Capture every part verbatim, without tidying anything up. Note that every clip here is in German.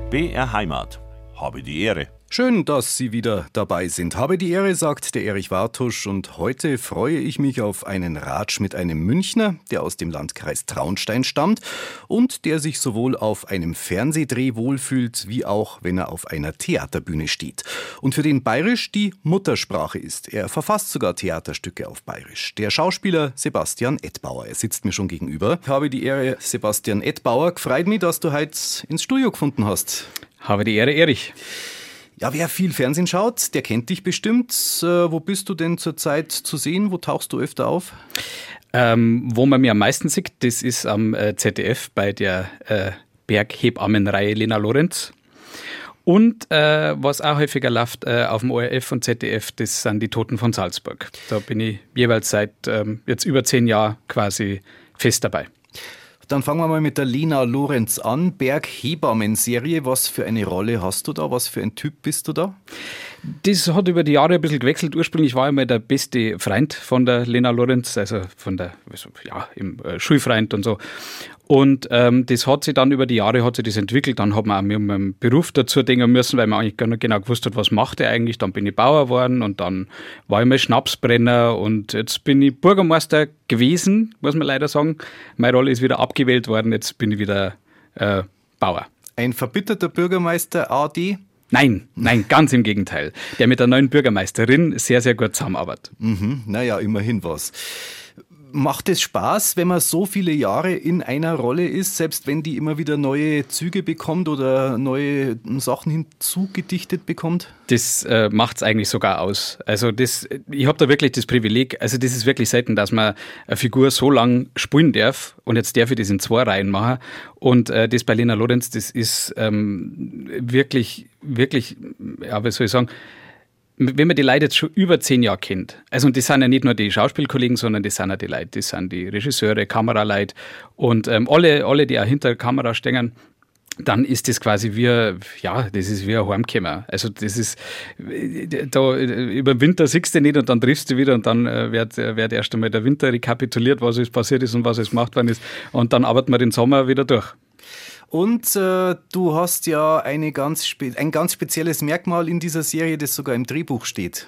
B R Heimat. Habe die Ehre. Schön, dass Sie wieder dabei sind. Habe die Ehre, sagt der Erich Wartusch, und heute freue ich mich auf einen Ratsch mit einem Münchner, der aus dem Landkreis Traunstein stammt und der sich sowohl auf einem Fernsehdreh wohlfühlt, wie auch, wenn er auf einer Theaterbühne steht. Und für den Bayerisch die Muttersprache ist. Er verfasst sogar Theaterstücke auf Bayerisch. Der Schauspieler Sebastian Edbauer, er sitzt mir schon gegenüber. Habe die Ehre, Sebastian Edbauer. Freut mich, dass du heute ins Studio gefunden hast. Habe die Ehre, Erich. Ja, wer viel Fernsehen schaut, der kennt dich bestimmt. Äh, wo bist du denn zurzeit zu sehen? Wo tauchst du öfter auf? Ähm, wo man mir am meisten sieht, das ist am äh, Z D F bei der äh, Berghebammenreihe Lena Lorenz. Und äh, was auch häufiger läuft äh, auf dem O R F und Z D F, das sind die Toten von Salzburg. Da bin ich jeweils seit ähm, jetzt über zehn Jahren quasi fest dabei. Dann fangen wir mal mit der Lena Lorenz an. Berghebammen-Serie, was für eine Rolle hast du da? Was für ein Typ bist du da? Das hat über die Jahre ein bisschen gewechselt. Ursprünglich war ich mal der beste Freund von der Lena Lorenz, also von der, ja, im äh, Schulfreund und so. Und ähm, das hat sich dann über die Jahre hat sich das entwickelt. Dann hat man auch mit meinem Beruf dazu denken müssen, weil man eigentlich gar nicht genau gewusst hat, was macht er eigentlich. Dann bin ich Bauer geworden und dann war ich mal Schnapsbrenner und jetzt bin ich Bürgermeister gewesen, muss man leider sagen. Meine Rolle ist wieder abgewählt worden, jetzt bin ich wieder äh, Bauer. Ein verbitterter Bürgermeister A D? Nein, nein, ganz im Gegenteil. Der mit der neuen Bürgermeisterin sehr, sehr gut zusammenarbeitet. Mhm, naja, immerhin was. Macht es Spaß, wenn man so viele Jahre in einer Rolle ist, selbst wenn die immer wieder neue Züge bekommt oder neue Sachen hinzugedichtet bekommt? Das äh, macht es eigentlich sogar aus. Also das, ich habe da wirklich das Privileg, also das ist wirklich selten, dass man eine Figur so lang spielen darf und jetzt darf ich das in zwei Reihen machen. Und äh, das bei Lena Lorenz, das ist ähm, wirklich, wirklich, ja, wie soll ich sagen, wenn man die Leute jetzt schon über zehn Jahre kennt, also und das sind ja nicht nur die Schauspielkollegen, sondern das sind ja die Leute, das sind die Regisseure, Kameraleute und ähm, alle, alle, die auch hinter der Kamera stehen, dann ist das quasi wie, ja, das ist wie ein Heimkommen. Also das ist, da über den Winter siehst du nicht und dann triffst du wieder und dann äh, wird, wird erst einmal der Winter rekapituliert, was ist passiert ist und was es gemacht worden ist und dann arbeiten wir den Sommer wieder durch. Und äh, du hast ja eine ganz spe- ein ganz spezielles Merkmal in dieser Serie, das sogar im Drehbuch steht.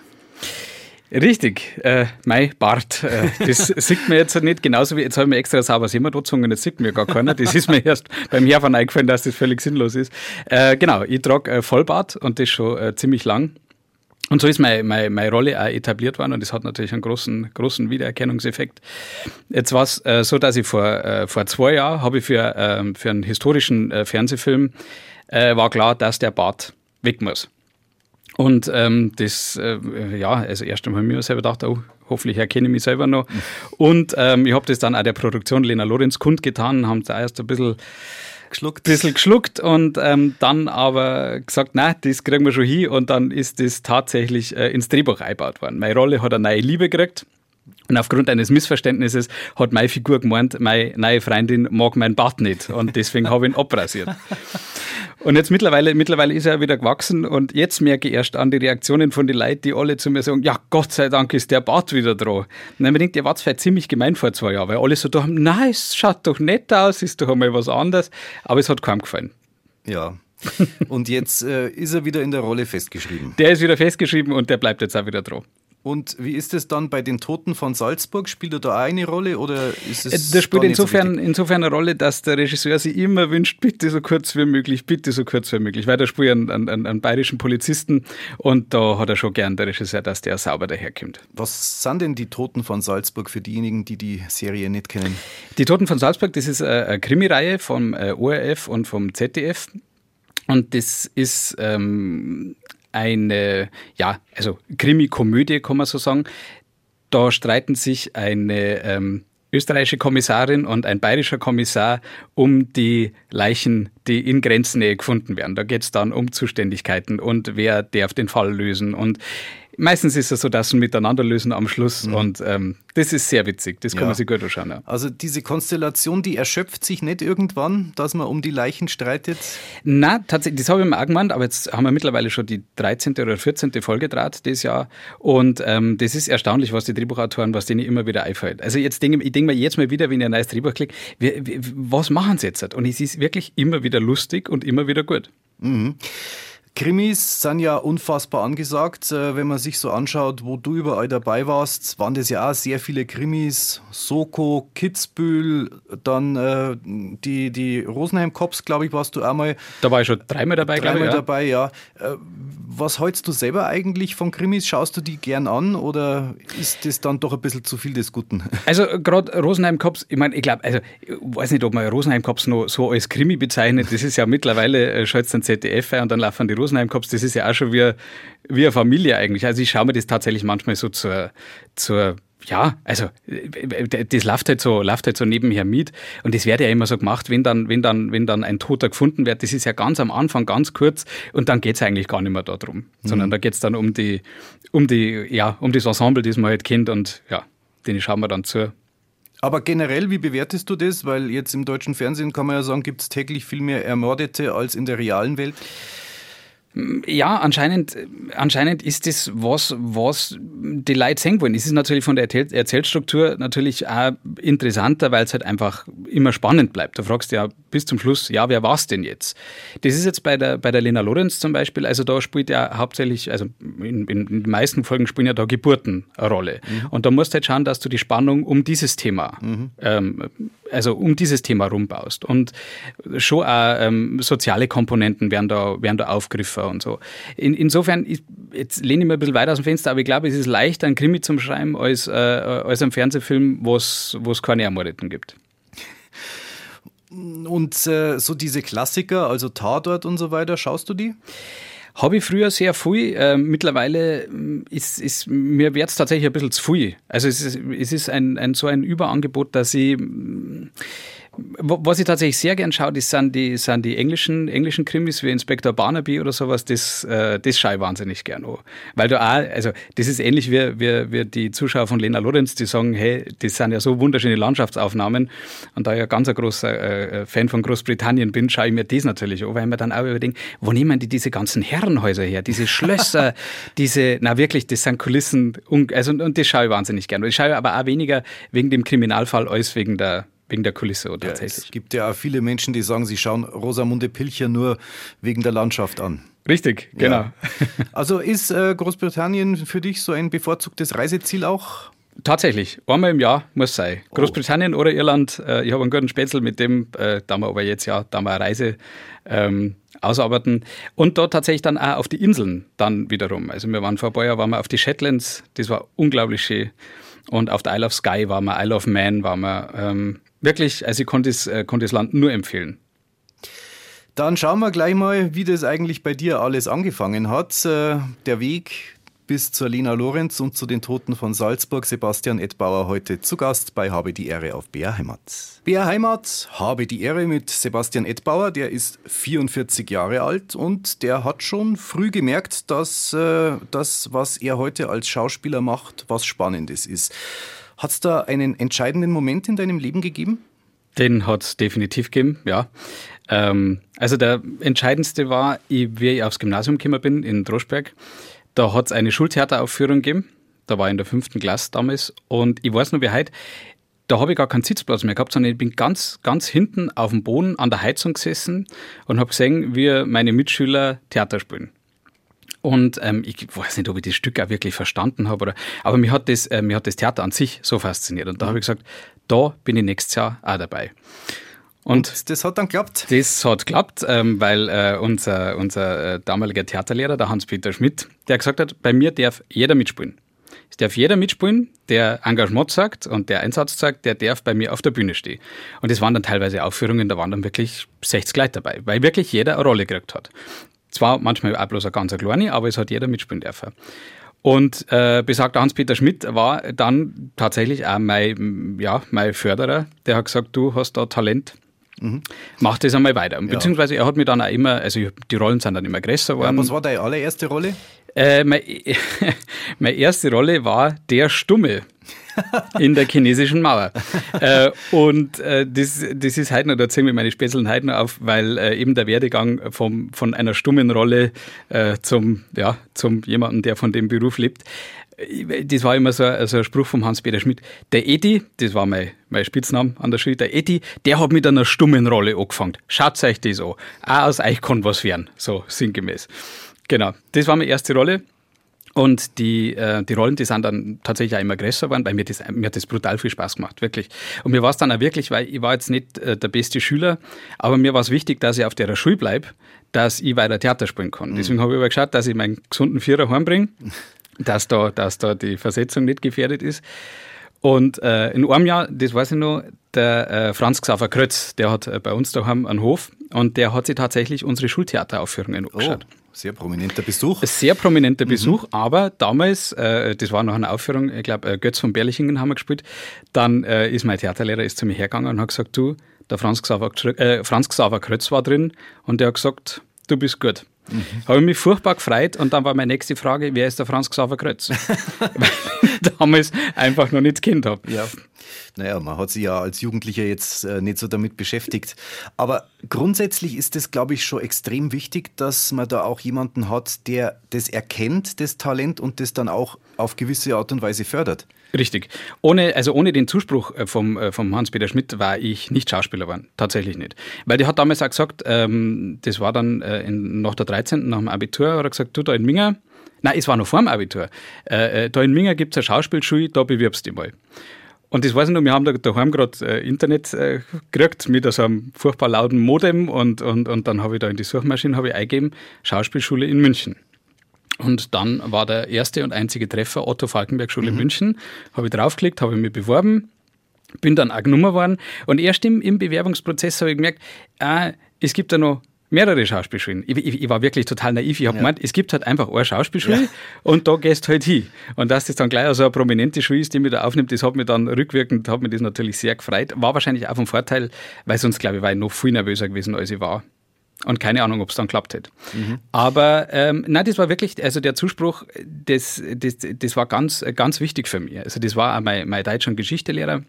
Richtig, äh, mein Bart, äh, das sieht mir jetzt nicht genauso wie, jetzt habe ich mir extra sauber Semmer gezogen, jetzt sieht mir gar keiner, das ist mir erst beim Herfahren eingefallen, dass das völlig sinnlos ist. Äh, genau, ich trage äh, Vollbart und das schon äh, ziemlich lang. Und so ist meine, meine, meine Rolle auch etabliert worden und das hat natürlich einen großen, großen Wiedererkennungseffekt. Jetzt war es äh, so, dass ich vor, äh, vor zwei Jahren habe ich für, äh, für einen historischen äh, Fernsehfilm äh, war klar, dass der Bart weg muss. Und ähm, das, äh, ja, also erst einmal mir selber gedacht, oh, hoffentlich erkenne ich mich selber noch. Mhm. Und ähm, ich habe das dann auch der Produktion Lena Lorenz kundgetan, haben da erst ein bisschen geschluckt, bisschen geschluckt und ähm, dann aber gesagt, nein, das kriegen wir schon hin und dann ist das tatsächlich äh, ins Drehbuch eingebaut worden. Meine Rolle hat eine neue Liebe gekriegt. Und aufgrund eines Missverständnisses hat meine Figur gemeint, meine neue Freundin mag meinen Bart nicht und deswegen habe ich ihn abrasiert. Und jetzt mittlerweile, mittlerweile ist er wieder gewachsen und jetzt merke ich erst an die Reaktionen von den Leuten, die alle zu mir sagen, ja, Gott sei Dank ist der Bart wieder dran. Und dann denke ich, der war vielleicht ziemlich gemein vor zwei Jahren, weil alle so da haben, nein, es schaut doch nett aus, ist doch einmal was anderes, aber es hat keinem gefallen. Ja. Und jetzt äh, ist er wieder in der Rolle festgeschrieben. Der ist wieder festgeschrieben und der bleibt jetzt auch wieder dran. Und wie ist es dann bei den Toten von Salzburg? Spielt er da auch eine Rolle oder ist es Das spielt insofern, so insofern eine Rolle, dass der Regisseur sich immer wünscht, bitte so kurz wie möglich, bitte so kurz wie möglich, weil da spielt er einen, einen, einen bayerischen Polizisten und da hat er schon gern, der Regisseur, dass der sauber daherkommt. Was sind denn die Toten von Salzburg für diejenigen, die die Serie nicht kennen? Die Toten von Salzburg, das ist eine Krimireihe vom O R F und vom Z D F und das ist ähm, eine, ja, also Krimi-Komödie, kann man so sagen. Da streiten sich eine ähm, österreichische Kommissarin und ein bayerischer Kommissar um die Leichen, die in Grenznähe gefunden werden. Da geht es dann um Zuständigkeiten und wer darf den Fall lösen. Und meistens ist es so, dass sie miteinander lösen am Schluss mhm. und ähm, das ist sehr witzig, das kann ja. man sich gut anschauen. Ja. Also diese Konstellation, die erschöpft sich nicht irgendwann, dass man um die Leichen streitet? Nein, tatsächlich, das habe ich mir auch gemeint, aber jetzt haben wir mittlerweile schon die dreizehnte oder vierzehnte Folge draht dieses Jahr und ähm, das ist erstaunlich, was die Drehbuchautoren, was denen immer wieder einfällt. Also jetzt denke ich, denke mir jetzt mal wieder, wenn ich ein neues Drehbuch kriege, was machen sie jetzt? Und es ist wirklich immer wieder lustig und immer wieder gut. Mhm. Krimis sind ja unfassbar angesagt. Wenn man sich so anschaut, wo du überall dabei warst, waren das ja auch sehr viele Krimis. Soko, Kitzbühel, dann äh, die, die Rosenheim Cops, glaube ich, warst du auch mal. Da war ich schon dreimal dabei, glaube ich. Dreimal dabei, ja. Äh, was hältst du selber eigentlich von Krimis? Schaust du die gern an oder ist das dann doch ein bisschen zu viel des Guten? Also gerade Rosenheim Cops, ich meine, ich glaube, also ich weiß nicht, ob man Rosenheim Cops noch so als Krimi bezeichnet. Das ist ja mittlerweile, äh, schaltet dann Z D F ein und dann laufen die Rosenheim Cops. Das ist ja auch schon wie, wie eine Familie eigentlich. Also ich schaue mir das tatsächlich manchmal so zur, zur ja, also das läuft halt so, läuft halt so nebenher mit und das wird ja immer so gemacht, wenn dann, wenn dann, wenn dann ein Toter gefunden wird, das ist ja ganz am Anfang, ganz kurz und dann geht es eigentlich gar nicht mehr darum, mhm. sondern da geht es dann um die, um die, ja, um das Ensemble, das man halt kennt und ja, den schauen wir dann zu. Aber generell, wie bewertest du das? Weil jetzt im deutschen Fernsehen kann man ja sagen, gibt es täglich viel mehr Ermordete als in der realen Welt. Ja, anscheinend, anscheinend ist das was, was die Leute sehen wollen. Es ist natürlich von der Erzähl- Erzählstruktur natürlich auch interessanter, weil es halt einfach immer spannend bleibt. Da fragst du ja bis zum Schluss, ja, wer war's denn jetzt? Das ist jetzt bei der, bei der Lena Lorenz zum Beispiel, also da spielt ja hauptsächlich, also in, in den meisten Folgen spielen ja da Geburten eine Rolle. Mhm. Und da musst du halt schauen, dass du die Spannung um dieses Thema, mhm. ähm, also um dieses Thema rumbaust. Und schon auch ähm, soziale Komponenten werden da, werden da aufgegriffen und so. In, insofern, ich, jetzt lehne ich mir ein bisschen weiter aus dem Fenster, aber ich glaube, es ist leichter, ein Krimi zum Schreiben, als, äh, als ein Fernsehfilm, wo es keine Ermordeten gibt. Und äh, so diese Klassiker, also Tatort und so weiter, schaust du die? Habe ich früher sehr viel. Äh, mittlerweile ist, ist mir wird's tatsächlich ein bisschen zu viel. Also es ist, es ist ein, ein, so ein Überangebot, dass ich... Was ich tatsächlich sehr gern schaue, das sind die, sind die englischen, englischen Krimis wie Inspektor Barnaby oder sowas, das, äh, das schaue ich wahnsinnig gern an. Weil da auch, also das ist ähnlich wie, wie, wie die Zuschauer von Lena Lorenz, die sagen, hey, das sind ja so wunderschöne Landschaftsaufnahmen. Und da ich ja ganz ein großer äh, Fan von Großbritannien bin, schaue ich mir das natürlich an, weil ich mir dann auch überdenke, wo nehmen die diese ganzen Herrenhäuser her, diese Schlösser, diese, na wirklich, das sind Kulissen, und, also, und das schaue ich wahnsinnig gern. Und ich schaue aber auch weniger wegen dem Kriminalfall als wegen der Wegen der Kulisse oder ja, tatsächlich. Es gibt ja auch viele Menschen, die sagen, sie schauen Rosamunde Pilcher nur wegen der Landschaft an. Richtig, genau. Ja. Also ist äh, Großbritannien für dich so ein bevorzugtes Reiseziel auch? Tatsächlich, einmal im Jahr muss sein. Oh. Großbritannien oder Irland. Äh, ich habe einen guten Spätzl, mit dem, äh, da wir aber jetzt ja, da wir eine Reise ähm, ausarbeiten. Und dort tatsächlich dann auch auf die Inseln dann wiederum. Also wir waren vor ein paar Jahren waren wir auf die Shetlands, das war unglaublich schön. Und auf der Isle of Skye waren wir, Isle of Man waren wir. Ähm, Wirklich, also ich konnte das, äh, konnte das Land nur empfehlen. Dann schauen wir gleich mal, wie das eigentlich bei dir alles angefangen hat. Äh, der Weg bis zur Lena Lorenz und zu den Toten von Salzburg. Sebastian Edbauer heute zu Gast bei Habe die Ehre auf B R Heimat. B R Heimat, Habe die Ehre mit Sebastian Edbauer. Der ist vierundvierzig Jahre alt und der hat schon früh gemerkt, dass äh, das, was er heute als Schauspieler macht, was Spannendes ist. Hat es da einen entscheidenden Moment in deinem Leben gegeben? Den hat es definitiv gegeben, ja. Ähm, also der entscheidendste war, ich, wie ich aufs Gymnasium gekommen bin in Droschberg, da hat es eine Schultheateraufführung gegeben. Da war ich in der fünften Klasse damals und ich weiß noch wie heute, da habe ich gar keinen Sitzplatz mehr gehabt, sondern ich bin ganz, ganz hinten auf dem Boden an der Heizung gesessen und habe gesehen, wie meine Mitschüler Theater spielen. Und ähm, ich weiß nicht, ob ich das Stück auch wirklich verstanden habe, oder, aber mich hat, das, äh, mich hat das Theater an sich so fasziniert. Und da habe ich gesagt, da bin ich nächstes Jahr auch dabei. Und, Und das hat dann geklappt? Das hat geklappt, ähm, weil äh, unser, unser äh, damaliger Theaterlehrer, der Hans-Peter Schmidt, der gesagt hat, bei mir darf jeder mitspielen. Es darf jeder mitspielen, der Engagement sagt und der Einsatz sagt, der darf bei mir auf der Bühne stehen. Und das waren dann teilweise Aufführungen, da waren dann wirklich sechzig Leute dabei, weil wirklich jeder eine Rolle gekriegt hat. Zwar manchmal auch bloß eine ganz kleine, aber es hat jeder mitspielen dürfen. Und äh, besagter Hans-Peter Schmidt war dann tatsächlich auch mein, ja, mein Förderer. Der hat gesagt, du hast da Talent, mhm. mach das einmal weiter. Ja. Beziehungsweise er hat mich dann auch immer, also die Rollen sind dann immer größer geworden. Ja, was war deine allererste Rolle? Äh, meine, meine erste Rolle war der Stumme in der chinesischen Mauer. äh, und äh, das, das ist heute noch, da ziehen wir meine Spätzeln heute noch auf, weil äh, eben der Werdegang vom, von einer stummen Rolle äh, zum, ja, zum jemanden, der von dem Beruf lebt. Das war immer so, so ein Spruch vom Hans-Peter Schmidt. Der Edi, das war mein, mein Spitzname an der Schule, der Edi, der hat mit einer stummen Rolle angefangen. Schaut euch das an. Auch aus euch kann was werden, so sinngemäß. Genau, das war meine erste Rolle. Und die, äh, die Rollen, die sind dann tatsächlich auch immer größer geworden, weil mir, das, mir hat das brutal viel Spaß gemacht, wirklich. Und mir war es dann auch wirklich, weil ich war jetzt nicht äh, der beste Schüler, aber mir war es wichtig, dass ich auf der Schule bleibe, dass ich weiter Theater spielen kann. Mhm. Deswegen habe ich aber geschaut, dass ich meinen gesunden Vierer heimbringe, dass da, dass da die Versetzung nicht gefährdet ist. Und äh, in einem Jahr, das weiß ich noch, der äh, Franz Xaver Krötz, der hat äh, bei uns daheim einen Hof und der hat sich tatsächlich unsere Schultheateraufführungen angeschaut. Oh. Sehr prominenter Besuch. Ein sehr prominenter Besuch, mhm. aber damals, äh, das war noch eine Aufführung, ich glaube, äh, Götz von Berlichingen haben wir gespielt, dann äh, ist mein Theaterlehrer ist zu mir hergegangen und hat gesagt, du, der Franz Xaver, äh, Franz Xaver Krötz war drin und der hat gesagt, du bist gut. Mhm. Habe ich mich furchtbar gefreut und dann war meine nächste Frage, wer ist der Franz Xaver Krötz? Weil ich damals einfach noch nicht das Kind habe. Ja. Naja, man hat sich ja als Jugendlicher jetzt äh, nicht so damit beschäftigt. Aber grundsätzlich ist es, glaube ich, schon extrem wichtig, dass man da auch jemanden hat, der das erkennt, das Talent und das dann auch auf gewisse Art und Weise fördert. Richtig. Ohne, also ohne den Zuspruch vom, vom Hans-Peter Schmidt war ich nicht Schauspieler geworden. Tatsächlich nicht. Weil der hat damals auch gesagt, ähm, das war dann äh, in, nach der dreizehnten nach dem Abitur, hat er gesagt, du da in Minga, nein, es war noch vor dem Abitur, äh, da in Minga gibt es eine Schauspielschule, da bewirbst du dich mal. Und das weiß ich noch, wir haben da daheim gerade äh, Internet äh, gekriegt mit so einem furchtbar lauten Modem und, und, und dann habe ich da in die Suchmaschine habe ich eingegeben, Schauspielschule in München. Und dann war der erste und einzige Treffer Otto Falkenberg Schule mhm. München. Habe ich draufgeklickt, habe ich mich beworben, bin dann auch genommen worden. Und erst im, im Bewerbungsprozess habe ich gemerkt, ah, es gibt da noch mehrere Schauspielschulen. Ich, ich, ich war wirklich total naiv. Ich habe ja. gemeint, es gibt halt einfach eine Schauspielschule ja. und da gehst du halt hin. Und dass das dann gleich so eine prominente Schule ist, die mich da aufnimmt, das hat mich dann rückwirkend, hat mich das natürlich sehr gefreut. War wahrscheinlich auch vom Vorteil, weil sonst, glaube ich, war ich noch viel nervöser gewesen, als ich war. Und keine Ahnung, ob es dann klappt hätte. Mhm. Aber ähm, nein, das war wirklich, also der Zuspruch, das, das, das war ganz, ganz wichtig für mich. Also das war auch mein, mein Deutsch- und Geschichtelehrer.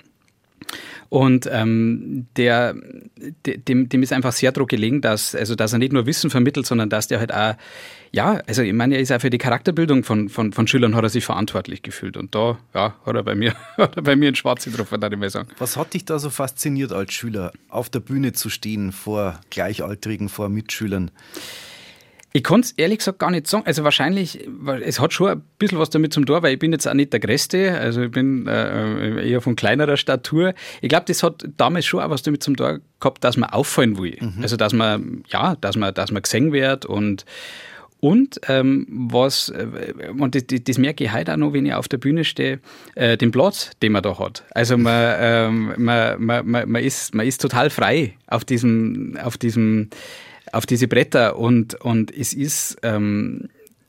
Und ähm, der, dem, dem ist einfach sehr daran gelegen, dass, also dass er nicht nur Wissen vermittelt, sondern dass der halt auch, ja, also ich meine, er ist auch für die Charakterbildung von, von, von Schülern hat er sich verantwortlich gefühlt. Und da, ja, hat er bei mir, hat er bei mir einen Schwarz getroffen, würde ich mal sagen. Was hat dich da so fasziniert als Schüler, auf der Bühne zu stehen, vor Gleichaltrigen, vor Mitschülern? Ich kann es ehrlich gesagt gar nicht sagen. Also wahrscheinlich, es hat schon ein bisschen was damit zu tun, weil ich bin jetzt auch nicht der Größte, also ich bin äh, eher von kleinerer Statur. Ich glaube, das hat damals schon auch was damit zu tun gehabt, dass man auffallen will. Mhm. Also dass man, ja, dass man, dass man gesehen wird und Und ähm, was, äh, und das, das merke ich heute auch noch, wenn ich auf der Bühne stehe, äh, den Platz, den man da hat. Also man, ähm, man, man, man, man, ist, man ist total frei auf diesem, auf diesem, auf diese Bretter und, und es ist, ähm,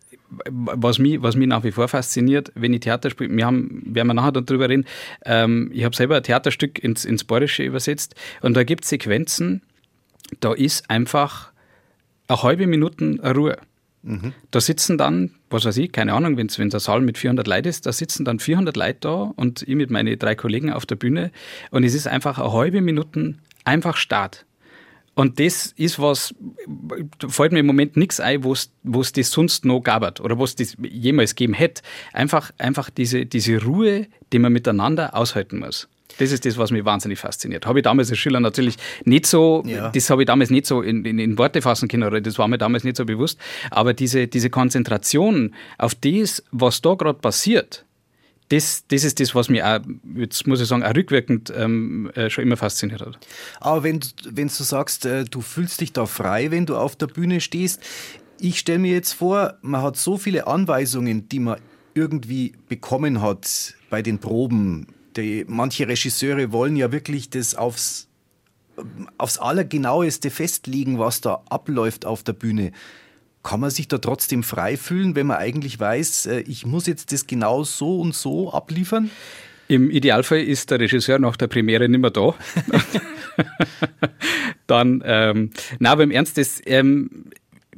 was mich, was mich nach wie vor fasziniert, wenn ich Theater spiele, wir haben, werden wir nachher darüber reden, ähm, ich habe selber ein Theaterstück ins, ins Bayerische übersetzt und da gibt es Sequenzen, da ist einfach eine halbe Minute Ruhe. Mhm. Da sitzen dann, was weiß ich, keine Ahnung, wenn es ein Saal mit vierhundert Leuten ist, da sitzen dann vierhundert Leute da und ich mit meinen drei Kollegen auf der Bühne und es ist einfach eine halbe Minute einfach Start. Und das ist was, da fällt mir im Moment nichts ein, wo es das sonst noch gab oder wo es das jemals gegeben hätte. Einfach, einfach diese, diese Ruhe, die man miteinander aushalten muss. Das ist das, was mich wahnsinnig fasziniert. Habe ich damals als Schüler natürlich nicht so, ja. das habe ich damals nicht so in, in, in Worte fassen können, oder das war mir damals nicht so bewusst. Aber diese, diese Konzentration auf das, was da gerade passiert, Das, das ist das, was mich auch, jetzt muss ich sagen, auch rückwirkend ähm, äh, schon immer fasziniert hat. Aber wenn, wenn du sagst, äh, du fühlst dich da frei, wenn du auf der Bühne stehst, ich stelle mir jetzt vor, man hat so viele Anweisungen, die man irgendwie bekommen hat bei den Proben. Die, manche Regisseure wollen ja wirklich das aufs, aufs Allergenaueste festlegen, was da abläuft auf der Bühne. Kann man sich da trotzdem frei fühlen, wenn man eigentlich weiß, ich muss jetzt das genau so und so abliefern? Im Idealfall ist der Regisseur nach der Premiere nicht mehr da. Dann, ähm, na, aber im Ernst, das, ähm,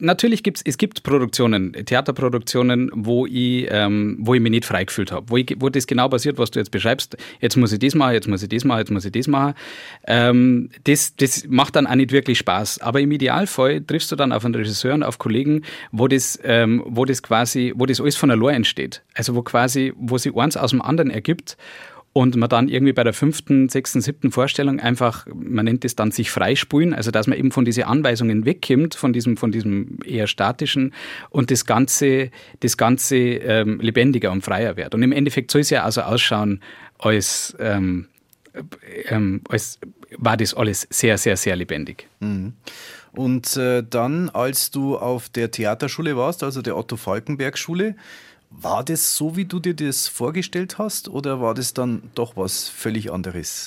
natürlich gibt es gibt Produktionen, Theaterproduktionen, wo ich, ähm, wo ich mich nicht frei gefühlt habe, wo, ich, wo das genau passiert, was du jetzt beschreibst. Jetzt muss ich das machen, jetzt muss ich das machen, jetzt muss ich das machen. Ähm, das, das macht dann auch nicht wirklich Spaß. Aber im Idealfall triffst du dann auf einen Regisseur und auf Kollegen, wo das, ähm, wo das quasi, wo das alles von allein entsteht. Also wo quasi, wo sich eins aus dem anderen ergibt. Und man dann irgendwie bei der fünften, sechsten, siebten Vorstellung einfach, man nennt es dann sich freispulen, also dass man eben von diesen Anweisungen wegkommt, von diesem, von diesem eher statischen und das Ganze, das Ganze ähm, lebendiger und freier wird. Und im Endeffekt soll es ja also ausschauen, als, ähm, ähm, als war das alles sehr, sehr, sehr lebendig. Mhm. Und äh, dann, als du auf der Theaterschule warst, also der Otto-Falckenberg-Schule, war das so, wie du dir das vorgestellt hast, oder war das dann doch was völlig anderes?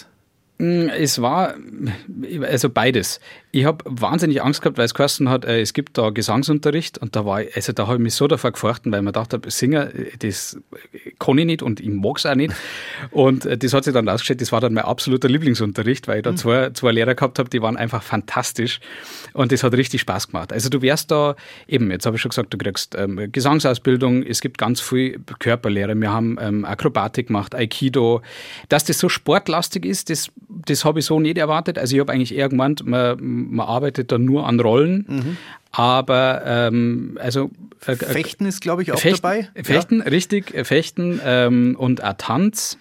Es war also beides. Ich habe wahnsinnig Angst gehabt, weil es geheißen hat, es gibt da Gesangsunterricht und da war ich, also da habe ich mich so davor gefurchten, weil man dachte, Singen, das kann ich nicht und ich mag es auch nicht. Und das hat sich dann rausgestellt, das war dann mein absoluter Lieblingsunterricht, weil ich da zwei, zwei Lehrer gehabt habe, die waren einfach fantastisch und das hat richtig Spaß gemacht. Also du wärst da, eben, jetzt habe ich schon gesagt, du kriegst ähm, Gesangsausbildung, es gibt ganz viel Körperlehre, wir haben ähm, Akrobatik gemacht, Aikido. Dass das so sportlastig ist, das Das habe ich so nicht erwartet. Also ich habe eigentlich eher gemeint, man, man arbeitet dann nur an Rollen. Mhm. Aber ähm, also äh, Fechten ist, glaube ich, auch Fechten, dabei. Fechten, ja. Richtig, Fechten ähm, und auch Tanz.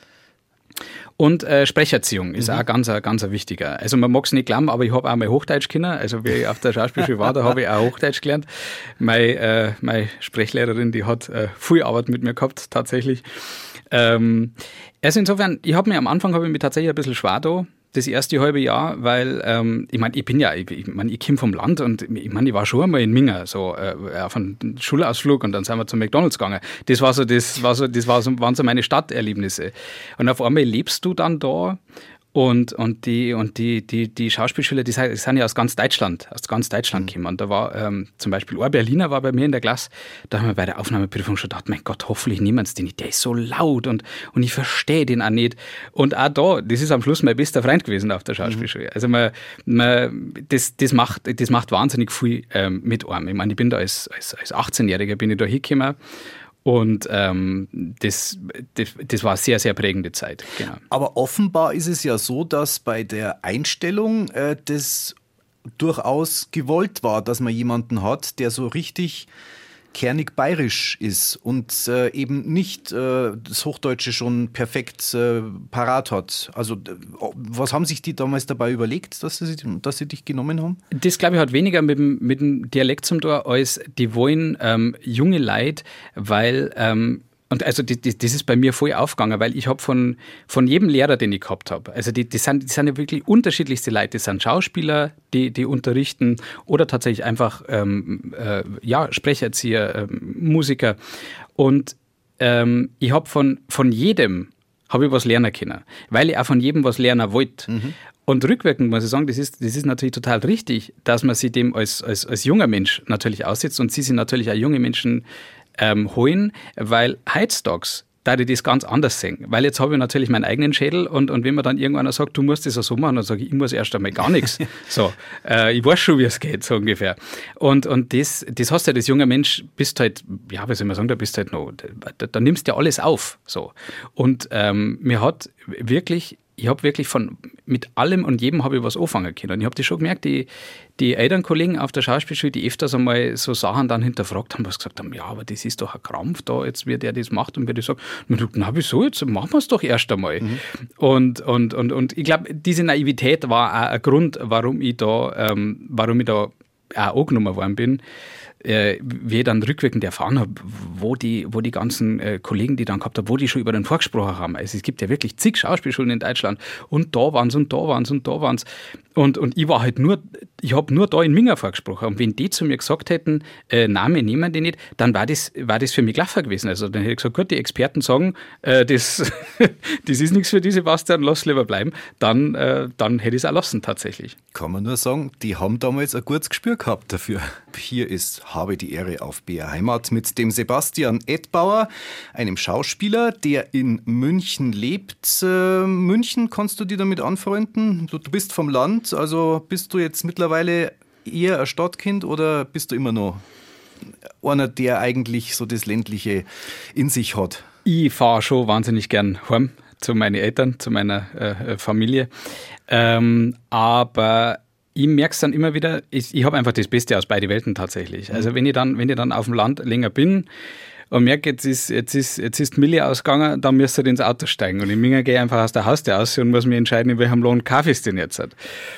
Und äh, Sprecherziehung ist mhm. auch ganz, ganz ein wichtiger. Also man mag es nicht glauben, aber ich habe auch mal Hochdeutsch können. Also wie ich auf der Schauspielschule war, da habe ich auch Hochdeutsch gelernt. Meine, äh, meine Sprechlehrerin, die hat äh, viel Arbeit mit mir gehabt, tatsächlich. Ähm, also insofern, ich habe mir am Anfang habe ich mich tatsächlich ein bisschen schwer da, das erste halbe Jahr, weil ähm, ich meine, ich bin ja, ich, ich meine, ich komme vom Land und ich meine, ich war schon einmal in Minga, so äh, auf einem Schulausflug und dann sind wir zum McDonald's gegangen. Das war so, das war so, das war so, waren so meine Stadterlebnisse. Und auf einmal lebst du dann da. Und, und, die, und die, die, die Schauspielschüler, die sind ja aus ganz Deutschland, aus ganz Deutschland gekommen. Und da war ähm, zum Beispiel ein Berliner war bei mir in der Klasse, da haben wir bei der Aufnahmeprüfung schon gedacht, mein Gott, hoffentlich niemand den nicht, der ist so laut und, und ich verstehe den auch nicht. Und auch da, das ist am Schluss mein bester Freund gewesen auf der Schauspielschule. Also man, man, das, das, macht, das macht wahnsinnig viel ähm, mit einem. Ich meine, ich bin da als, als, als achtzehnjähriger bin ich da hingekommen. Und ähm, das, das, das war eine sehr, sehr prägende Zeit. Genau. Aber offenbar ist es ja so, dass bei der Einstellung äh, das durchaus gewollt war, dass man jemanden hat, der so richtig kernig bayerisch ist und äh, eben nicht äh, das Hochdeutsche schon perfekt äh, parat hat. Also äh, was haben sich die damals dabei überlegt, dass sie, dass sie dich genommen haben? Das, glaube ich, hat weniger mit dem, mit dem Dialekt zum Tor, als die wollen ähm, junge Leute, weil ähm, und also das, das ist bei mir voll aufgegangen, weil ich habe von, von jedem Lehrer, den ich gehabt habe, also die, die, sind, die sind ja wirklich unterschiedlichste Leute, das sind Schauspieler, die, die unterrichten oder tatsächlich einfach ähm, äh, ja, Sprecherzieher, äh, Musiker und ähm, ich habe von, von jedem habe ich was lernen können, weil ich auch von jedem was lernen wollte. Mhm. Und rückwirkend muss ich sagen, das ist, das ist natürlich total richtig, dass man sich dem als, als, als junger Mensch natürlich aussetzt und sie sind natürlich auch junge Menschen Ähm, holen, weil heutzutage da ich das ganz anders sehen. Weil jetzt habe ich natürlich meinen eigenen Schädel und, und wenn mir dann irgendeiner sagt, du musst das so machen, dann sage ich, ich muss erst einmal gar nichts. So, äh, ich weiß schon, wie es geht, so ungefähr. Und, und das, das hast du ja, das junge Mensch, bist halt, ja, wie soll man sagen, da bist halt noch, da, da nimmst du ja alles auf. So. Und ähm, mir hat wirklich, ich habe wirklich von, mit allem und jedem habe ich was anfangen können. Und ich habe das schon gemerkt, die, die Elternkollegen auf der Schauspielschule, die öfters einmal so Sachen dann hinterfragt haben, was gesagt haben, ja, aber das ist doch ein Krampf da, jetzt wie der das macht und wie der sagt, man sagt, na wieso, jetzt machen wir es doch erst einmal. Mhm. Und, und, und, und ich glaube, diese Naivität war auch ein Grund, warum ich da, ähm, warum ich da auch angenommen worden bin. Äh, wie ich dann rückwirkend erfahren habe, wo die, wo die ganzen äh, Kollegen, die ich dann gehabt habe, wo die schon über den vorgesprochen haben. Also es gibt ja wirklich zig Schauspielschulen in Deutschland und da waren sie und da waren sie und da waren sie. Und, und ich war halt nur, ich habe nur da in Minga vorgesprochen. Und wenn die zu mir gesagt hätten, äh, Name nehmen die nicht, dann war das, war das für mich Klaffer gewesen. Also dann hätte ich gesagt, gut, die Experten sagen, äh, das, das ist nichts für die, Sebastian, lass lieber bleiben. Dann, äh, dann hätte ich es auch lassen tatsächlich. Kann man nur sagen, die haben damals ein gutes Gespür gehabt dafür. Hier ist Habe die Ehre auf B R Heimat mit dem Sebastian Edbauer, einem Schauspieler, der in München lebt. Äh, München, kannst du dich damit anfreunden? Du, du bist vom Land, also bist du jetzt mittlerweile eher ein Stadtkind oder bist du immer noch einer, der eigentlich so das Ländliche in sich hat? Ich fahre schon wahnsinnig gern heim zu meinen Eltern, zu meiner äh, Familie. Ähm, aber ich merke es dann immer wieder, ich, ich habe einfach das Beste aus beiden Welten tatsächlich. Also wenn ich dann, wenn ich dann auf dem Land länger bin und merke, jetzt ist, jetzt ist, jetzt ist die Milli ausgegangen, dann müsst ihr ins Auto steigen. Und ich gehe ich einfach aus der Haustür aus und muss mich entscheiden, in welchem Lohn Kaffee ist denn jetzt.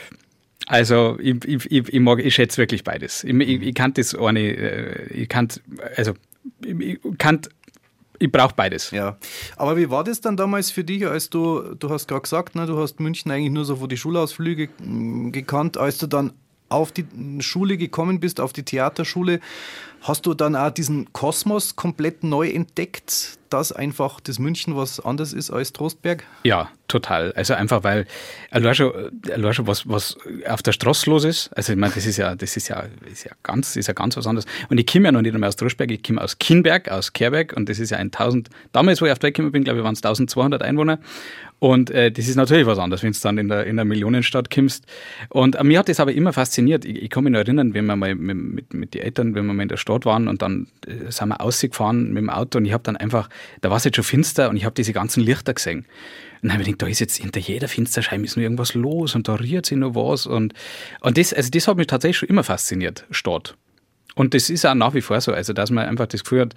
Also ich, ich, ich, ich, mag, ich schätze wirklich beides. Ich, ich, ich kann das eine, ich kann, also ich, ich kann Ich brauche beides. Ja, aber wie war das dann damals für dich, als du, du hast gerade gesagt, ne, du hast München eigentlich nur so von die Schulausflüge gekannt, als du dann auf die Schule gekommen bist, auf die Theaterschule, hast du dann auch diesen Kosmos komplett neu entdeckt, dass einfach das München was anderes ist als Trostberg? Ja, total. Also einfach, weil allein schon, allein schon was, was auf der Straße los ist. Also ich meine, das ist ja, das ist ja, ist ja ganz, ist ja ganz was anderes. Und ich komme ja noch nicht einmal aus Trostberg, ich komme aus Kienberg, aus Kerberg, und das ist ja ein tausend, damals, wo ich auf der Welt gekommen bin, glaube ich, waren es eintausendzweihundert Einwohner. Und äh, das ist natürlich was anderes, wenn du dann in der, in der Millionenstadt kommst. Und äh, mir hat das aber immer fasziniert. Ich, ich kann mich noch erinnern, wenn wir mal mit, mit, mit den Eltern, wenn wir mal in der Stadt waren, und dann äh, sind wir ausgefahren mit dem Auto, und ich habe dann einfach, da war es jetzt schon finster, und ich habe diese ganzen Lichter gesehen. Und dann habe ich gedacht, da ist jetzt hinter jeder Fensterscheibe ist noch irgendwas los, und da rührt sich noch was. Und, und das, also das hat mich tatsächlich schon immer fasziniert, Stadt. Und das ist auch nach wie vor so, also dass man einfach das Gefühl hat,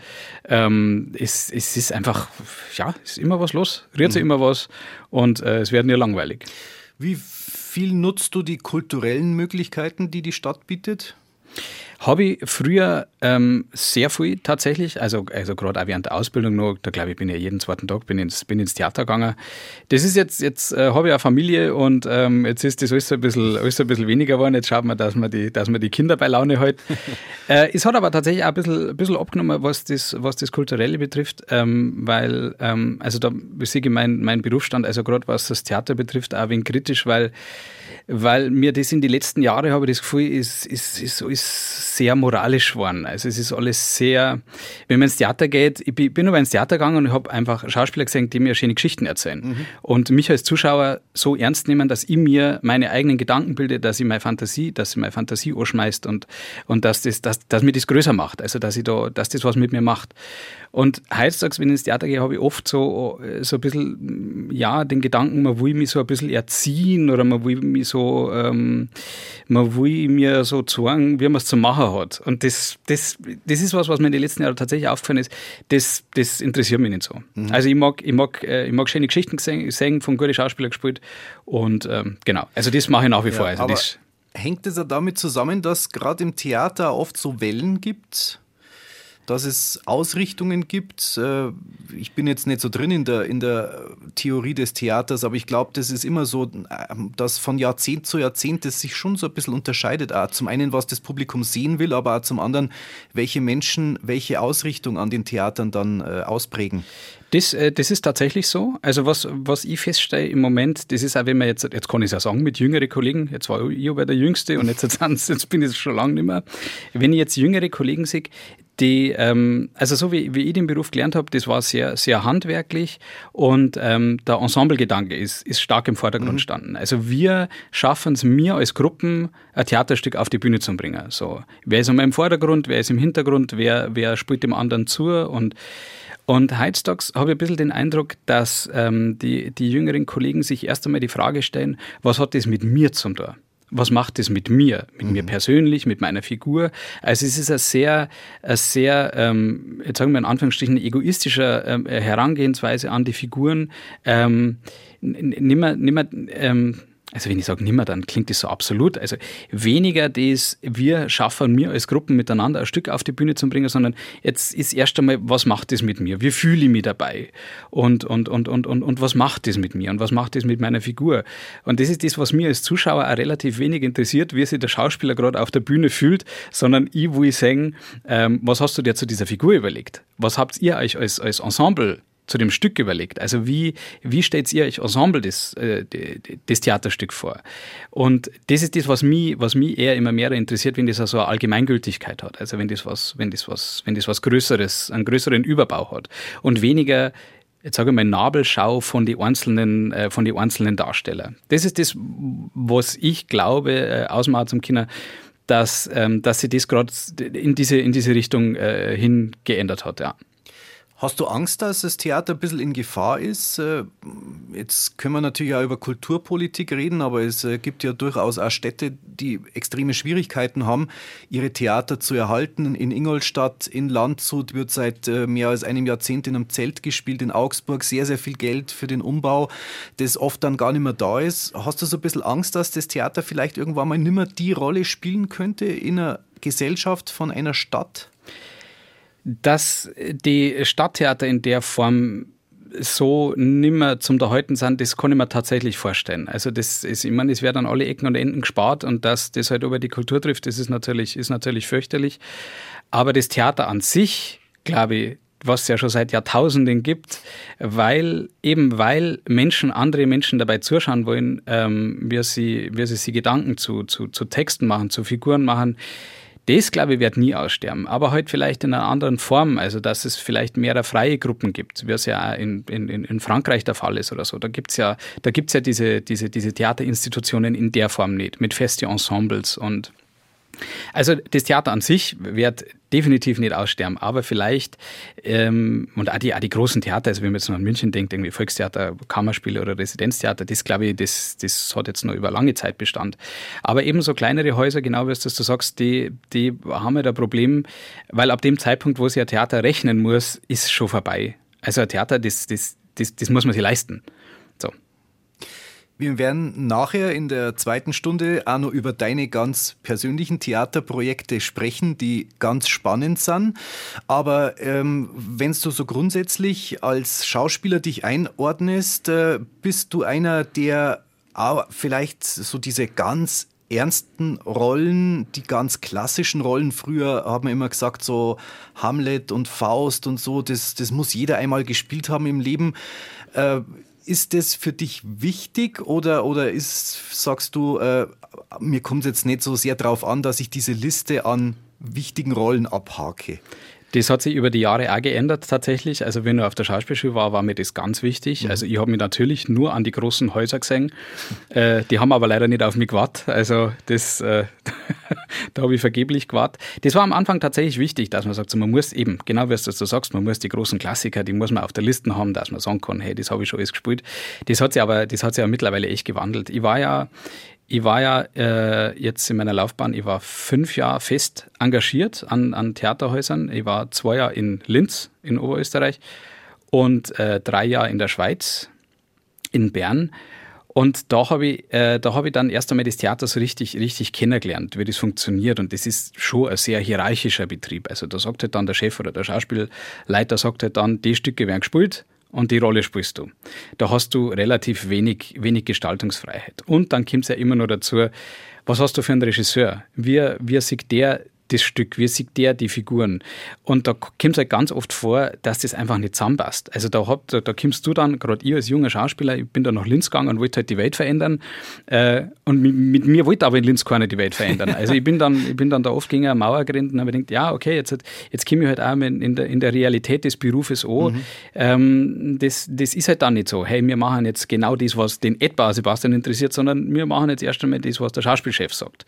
ähm, es, es ist einfach, ja, es ist immer was los, rührt sich mhm. immer was, und äh, es wird nie langweilig. Wie viel nutzt du die kulturellen Möglichkeiten, die die Stadt bietet? Habe ich früher ähm, sehr viel tatsächlich, also, also gerade auch während der Ausbildung noch, da glaube ich, bin ja jeden zweiten Tag bin ins, bin ins Theater gegangen. Das ist jetzt, jetzt äh, habe ich eine Familie, und ähm, jetzt ist das alles ein bisschen, alles ein bisschen weniger geworden. Jetzt schaut man, dass man die, dass man die Kinder bei Laune hält. äh, es hat aber tatsächlich auch ein bisschen, ein bisschen abgenommen, was das, was das Kulturelle betrifft, ähm, weil, ähm, also da sehe ich meinen mein Berufsstand, also gerade was das Theater betrifft, auch ein wenig kritisch, weil weil mir das in die letzten Jahre, habe ich das Gefühl, ist, ist, ist, ist sehr moralisch geworden. Also es ist alles sehr, wenn man ins Theater geht, ich bin aber ins Theater gegangen und ich habe einfach Schauspieler gesehen, die mir schöne Geschichten erzählen. Mhm. Und mich als Zuschauer so ernst nehmen, dass ich mir meine eigenen Gedanken bilde, dass ich meine Fantasie, dass ich meine Fantasie anschmeißt, und, und dass, das, dass, dass mir das größer macht. Also dass ich da, dass das was mit mir macht. Und heutzutage, wenn ich ins Theater gehe, habe ich oft so, so ein bisschen, ja, den Gedanken, man will mich so ein bisschen erziehen, oder man will mich so, ähm, man will mir so zeigen, wie man es zu machen hat. Und das, das, das ist was, was mir in den letzten Jahren tatsächlich aufgefallen ist. Das, das interessiert mich nicht so. Mhm. Also ich mag, ich mag, ich mag schöne Geschichten singen, von guten Schauspielern gespielt. Und ähm, genau, also das mache ich nach wie ja, vor. Also das hängt es ja damit zusammen, dass gerade im Theater oft so Wellen gibt, dass es Ausrichtungen gibt. Ich bin jetzt nicht so drin in der, in der Theorie des Theaters, aber ich glaube, das ist immer so, dass von Jahrzehnt zu Jahrzehnt das sich schon so ein bisschen unterscheidet. Auch zum einen, was das Publikum sehen will, aber auch zum anderen, welche Menschen welche Ausrichtung an den Theatern dann ausprägen. Das, das ist tatsächlich so. Also was, was ich feststelle im Moment, das ist auch, wenn man jetzt, jetzt kann ich es auch sagen, mit jüngeren Kollegen, jetzt war ich aber der Jüngste und jetzt, jetzt bin ich schon lange nicht mehr. Wenn ich jetzt jüngere Kollegen sehe, die, ähm, also so wie, wie ich den Beruf gelernt habe, das war sehr, sehr handwerklich, und ähm, der Ensemblegedanke ist, ist stark im Vordergrund mhm. standen. Also wir schaffen es, mir als Gruppen ein Theaterstück auf die Bühne zu bringen. So, wer ist einmal im Vordergrund, wer ist im Hintergrund, wer, wer spielt dem anderen zu, und Und heutzutage habe ich ein bisschen den Eindruck, dass ähm, die, die jüngeren Kollegen sich erst einmal die Frage stellen, was hat das mit mir zu tun? Was macht das mit mir? Mit mhm. mir persönlich, mit meiner Figur? Also es ist eine sehr, eine sehr ähm, jetzt sagen wir in Anführungsstrichen, egoistische ähm, Herangehensweise an die Figuren. Ähm, nimmer, nimmer, ähm, Also wenn ich sage nimmer, dann klingt das so absolut. Also weniger das, wir schaffen mir als Gruppen miteinander ein Stück auf die Bühne zu bringen, sondern jetzt ist erst einmal, was macht das mit mir? Wie fühle ich mich dabei? Und, und, und, und, und, und was macht das mit mir? Und was macht das mit meiner Figur? Und das ist das, was mir als Zuschauer auch relativ wenig interessiert, wie sich der Schauspieler gerade auf der Bühne fühlt, sondern ich will sagen, ähm, was hast du dir zu dieser Figur überlegt? Was habt ihr euch als, als Ensemble zu dem Stück überlegt? Also wie, wie stellt ihr euch Ensemble das, äh, das Theaterstück vor? Und das ist das, was mich, was mich eher immer mehr interessiert, wenn das also eine Allgemeingültigkeit hat. Also wenn das was, wenn das was, wenn das was Größeres, einen größeren Überbau hat. Und weniger, jetzt sage ich mal, Nabelschau von den einzelnen, äh, von den einzelnen Darstellern. Das ist das, was ich glaube, äh, ausmachen zum Kinder, dass, ähm, dass sich das gerade in diese, in diese Richtung äh, hin geändert hat, ja. Hast du Angst, dass das Theater ein bisschen in Gefahr ist? Jetzt können wir natürlich auch über Kulturpolitik reden, aber es gibt ja durchaus auch Städte, die extreme Schwierigkeiten haben, ihre Theater zu erhalten. In Ingolstadt, in Landshut wird seit mehr als einem Jahrzehnt in einem Zelt gespielt, in Augsburg sehr, sehr viel Geld für den Umbau, das oft dann gar nicht mehr da ist. Hast du so ein bisschen Angst, dass das Theater vielleicht irgendwann mal nicht mehr die Rolle spielen könnte in einer Gesellschaft von einer Stadt? Dass die Stadttheater in der Form so nimmer zum Erhalten sind, das kann ich mir tatsächlich vorstellen. Also das ist, ich meine, es werden an alle Ecken und Enden gespart und dass das halt über die Kultur trifft, das ist natürlich, ist natürlich fürchterlich. Aber das Theater an sich, glaube ich, was es ja schon seit Jahrtausenden gibt, weil eben weil Menschen, andere Menschen dabei zuschauen wollen, ähm, wie sie, wie sie sich Gedanken zu, zu, zu Texten machen, zu Figuren machen. Das, glaube ich, wird nie aussterben, aber halt vielleicht in einer anderen Form, also dass es vielleicht mehrere freie Gruppen gibt, wie es ja auch in, in, in Frankreich der Fall ist oder so. Da gibt es ja, da gibt's ja diese, diese, diese Theaterinstitutionen in der Form nicht, mit festen Ensembles und also das Theater an sich wird definitiv nicht aussterben, aber vielleicht, ähm, und auch die, auch die großen Theater, also wenn man jetzt noch an München denkt, irgendwie Volkstheater, Kammerspiele oder Residenztheater, das glaube ich, das, das hat jetzt noch über lange Zeit Bestand. Aber eben so kleinere Häuser, genau wie du sagst, die, die haben halt ein Problem, weil ab dem Zeitpunkt, wo sich ein Theater rechnen muss, ist es schon vorbei. Also ein Theater, das, das, das, das muss man sich leisten. So. Wir werden nachher in der zweiten Stunde auch noch über deine ganz persönlichen Theaterprojekte sprechen, die ganz spannend sind. Aber ähm, wenn du so grundsätzlich als Schauspieler dich einordnest, äh, bist du einer, der auch vielleicht so diese ganz ernsten Rollen, die ganz klassischen Rollen, früher haben wir immer gesagt, so Hamlet und Faust und so, das, das muss jeder einmal gespielt haben im Leben. Äh, Ist das für dich wichtig oder, oder ist, sagst du, äh, mir kommt es jetzt nicht so sehr darauf an, dass ich diese Liste an wichtigen Rollen abhake? Das hat sich über die Jahre auch geändert tatsächlich. Also wenn ich auf der Schauspielschule war, war mir das ganz wichtig. Also ich habe mich natürlich nur an die großen Häuser gesehen. Äh, die haben aber leider nicht auf mich gewartet. Also das, äh, da habe ich vergeblich gewartet. Das war am Anfang tatsächlich wichtig, dass man sagt, so, man muss eben, genau wie du das sagst, man muss die großen Klassiker, die muss man auf der Liste haben, dass man sagen kann, hey, das habe ich schon alles gespielt. Das hat sich aber, das hat sich aber mittlerweile echt gewandelt. Ich war ja Ich war ja äh, jetzt in meiner Laufbahn, ich war fünf Jahre fest engagiert an, an Theaterhäusern. Ich war zwei Jahre in Linz in Oberösterreich und äh, drei Jahre in der Schweiz, in Bern. Und da habe ich, äh, da hab ich dann erst einmal das Theater so richtig, richtig kennengelernt, wie das funktioniert. Und das ist schon ein sehr hierarchischer Betrieb. Also da sagt halt dann der Chef oder der Schauspielleiter, sagt halt dann, die Stücke werden gespielt. Und die Rolle spielst du. Da hast du relativ wenig, wenig Gestaltungsfreiheit. Und dann kommt es ja immer noch dazu, was hast du für einen Regisseur? Wie, wie sieht der das Stück? Wie sieht der die Figuren? Und da kommt es halt ganz oft vor, dass das einfach nicht zusammenpasst. Also da, hab, da, da kommst du dann, gerade ich als junger Schauspieler, ich bin da nach Linz gegangen und wollte halt die Welt verändern. Äh, und mit, mit mir wollte aber in Linz keiner die Welt verändern. Also ich bin dann, ich bin dann da oft gegen eine Mauer gerannt und habe gedacht, ja, okay, jetzt, jetzt komme ich halt auch in der, in der Realität des Berufes an. Mhm. Ähm, das, das ist halt dann nicht so. Hey, wir machen jetzt genau das, was den etwa Sebastian interessiert, sondern wir machen jetzt erst einmal das, was der Schauspielchef sagt.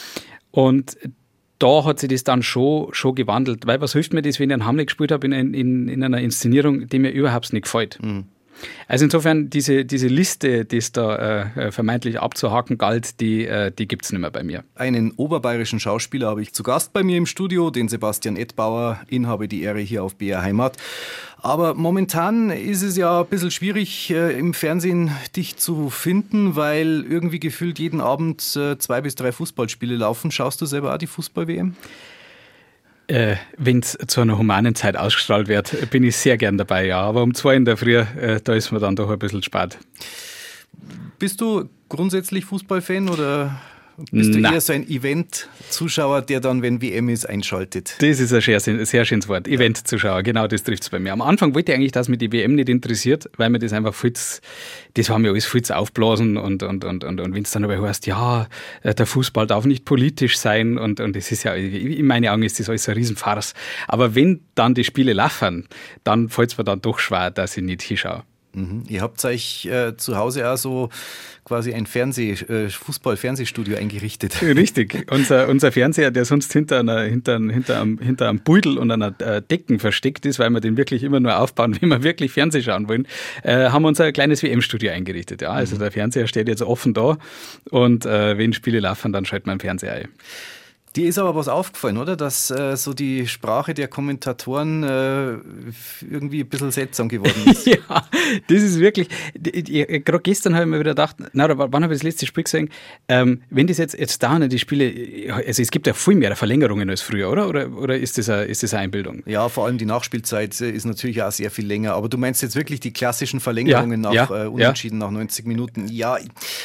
Und da hat sich das dann schon, schon gewandelt. Weil was hilft mir das, wenn ich einen Hamlet gespielt habe in, in, in einer Inszenierung, die mir überhaupt nicht gefällt? Mhm. Also insofern, diese, diese Liste, die es da äh, vermeintlich abzuhaken galt, die, äh, die gibt es nicht mehr bei mir. Einen oberbayerischen Schauspieler habe ich zu Gast bei mir im Studio, den Sebastian Edbauer. Ihn habe die Ehre hier auf B R Heimat. Aber momentan ist es ja ein bisschen schwierig, äh, im Fernsehen dich zu finden, weil irgendwie gefühlt jeden Abend äh, zwei bis drei Fußballspiele laufen. Schaust du selber auch die Fußball-W M? Äh, wenn es zu einer humanen Zeit ausgestrahlt wird, bin ich sehr gern dabei, ja. Aber um zwei in der Früh, äh, da ist mir dann doch ein bisschen spät. Bist du grundsätzlich Fußballfan oder bist du Na. eher so ein Event-Zuschauer, der dann, wenn W M ist, einschaltet? Das ist ein sehr, sehr schönes Wort. Event-Zuschauer, genau, das trifft es bei mir. Am Anfang wollte ich eigentlich, dass mich die W M nicht interessiert, weil mir das einfach viel zu, das war mir alles viel zu aufblasen und, und, und, und, und wenn es dann aber heißt, ja, der Fußball darf nicht politisch sein und, und das ist ja, in meinen Augen ist das alles ein Riesenfarce. Aber wenn dann die Spiele laufen, dann fällt es mir dann doch schwer, dass ich nicht hinschaue. Mhm. Ihr habt euch äh, zu Hause auch so quasi ein Fernseh, äh, Fußball-Fernsehstudio eingerichtet. Richtig. Unser, unser Fernseher, der sonst hinter, einer, hinter, hinter, einem, hinter einem Beutel und einer äh, Decken versteckt ist, weil wir den wirklich immer nur aufbauen, wenn wir wirklich Fernsehen schauen wollen, äh, haben wir uns ein kleines W M-Studio eingerichtet. Ja, also mhm. der Fernseher steht jetzt offen da und äh, wenn Spiele laufen, dann schalten wir den Fernseher ein. Dir ist aber was aufgefallen, oder? Dass äh, so die Sprache der Kommentatoren äh, irgendwie ein bisschen seltsam geworden ist. Ja, das ist wirklich, gerade gestern habe ich mir wieder gedacht, na, wann habe ich das letzte Spiel gesehen? Ähm, wenn das jetzt, jetzt dauern die Spiele, also es gibt ja viel mehr Verlängerungen als früher, oder? Oder, oder ist, das eine, ist das eine Einbildung? Ja, vor allem die Nachspielzeit ist natürlich auch sehr viel länger. Aber du meinst jetzt wirklich die klassischen Verlängerungen ja, nach ja, äh, Unentschieden ja. nach neunzig Minuten? Ja,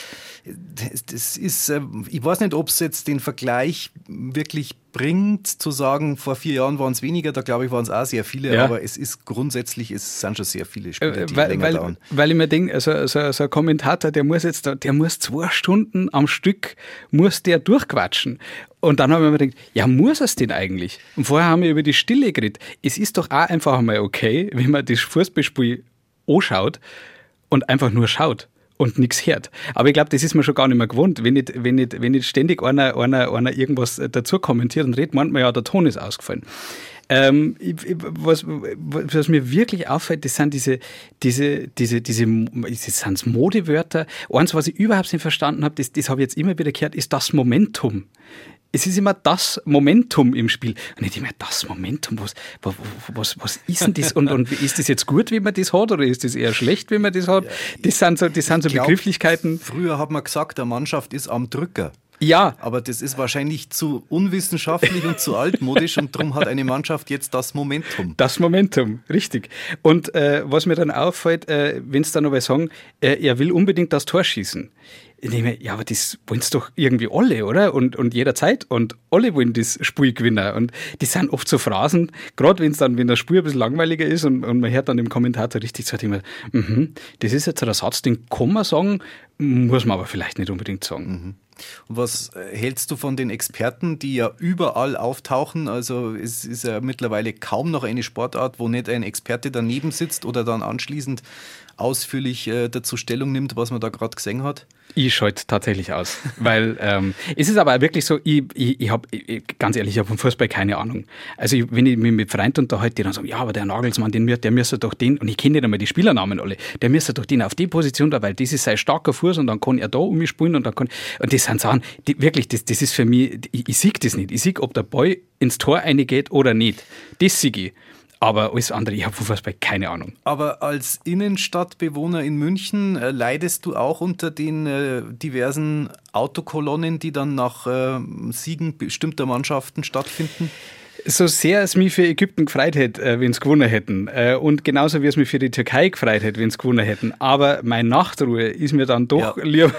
das ist, ich weiß nicht, ob es jetzt den Vergleich wirklich bringt, zu sagen, vor vier Jahren waren es weniger, da glaube ich, waren es auch sehr viele, ja. aber es ist grundsätzlich, es sind schon sehr viele Spiele, die weil, länger weil, dauern. Weil ich mir denke, so, so, so ein Kommentator, der muss jetzt, der muss zwei Stunden am Stück, muss der durchquatschen. Und dann haben wir mir gedacht, ja, muss es denn eigentlich? Und vorher haben wir über die Stille geredet. Es ist doch auch einfach einmal okay, wenn man das Fußballspiel anschaut und einfach nur schaut und nichts hört. Aber ich glaube, das ist mir schon gar nicht mehr gewohnt. Wenn nicht, wenn nicht, wenn nicht ständig einer, einer, einer irgendwas dazu kommentiert und redet, meint man ja, der Ton ist ausgefallen. Ähm, was, was mir wirklich auffällt, das sind diese, diese, diese, diese, das sind Modewörter. Eins, was ich überhaupt nicht verstanden habe, das, das habe ich jetzt immer wieder gehört, ist das Momentum. Es ist immer das Momentum im Spiel. Und ich denke mir, das Momentum, was, was, was ist denn das? Und, und ist das jetzt gut, wie man das hat, oder ist das eher schlecht, wie man das hat? Das sind so, das sind so glaub, Begrifflichkeiten. Früher hat man gesagt, eine Mannschaft ist am Drücker. Ja. Aber das ist wahrscheinlich zu unwissenschaftlich und zu altmodisch und darum hat eine Mannschaft jetzt das Momentum. Das Momentum, richtig. Und äh, was mir dann auffällt, äh, wenn es dann aber sagen, äh, er will unbedingt das Tor schießen. Ich denke mir, ja, aber das wollen es doch irgendwie alle, oder? Und, und jederzeit. Und alle wollen das Spiel gewinnen. Und das sind oft so Phrasen, gerade wenn es dann, wenn das Spiel ein bisschen langweiliger ist und, und man hört dann im Kommentator richtig so, denke ich mir, mhm, das ist jetzt ein Satz, den kann man sagen, muss man aber vielleicht nicht unbedingt sagen. Mhm. Und was hältst du von den Experten, die ja überall auftauchen? Also es ist ja mittlerweile kaum noch eine Sportart, wo nicht ein Experte daneben sitzt oder dann anschließend ausführlich äh, dazu Stellung nimmt, was man da gerade gesehen hat? Ich schalte tatsächlich aus, weil ähm, es ist aber wirklich so, ich, ich, ich habe, ganz ehrlich, ich habe vom Fußball keine Ahnung. Also ich, wenn ich mich mit Freunden unterhalte, die dann sagen, ja, aber der Nagelsmann, den, der müsste doch den, und ich kenne nicht einmal die Spielernamen alle, der müsste doch den auf die Position da, weil das ist sein starker Fuß und dann kann er da um mich spielen und dann kann, und das sind Sachen, die, wirklich, das, das ist für mich, ich, ich sehe das nicht. Ich sehe, ob der Ball ins Tor reingeht oder nicht. Das sehe ich. Aber alles andere, ich habe von Fußball keine Ahnung. Aber als Innenstadtbewohner in München äh, leidest du auch unter den äh, diversen Autokolonnen, die dann nach äh, Siegen bestimmter Mannschaften stattfinden? So sehr es mich für Ägypten gefreut hätte, äh, wenn sie gewonnen hätten. Äh, und genauso wie es mich für die Türkei gefreut hätte, wenn sie gewonnen hätten. Aber meine Nachtruhe ist mir dann doch ja. lieber...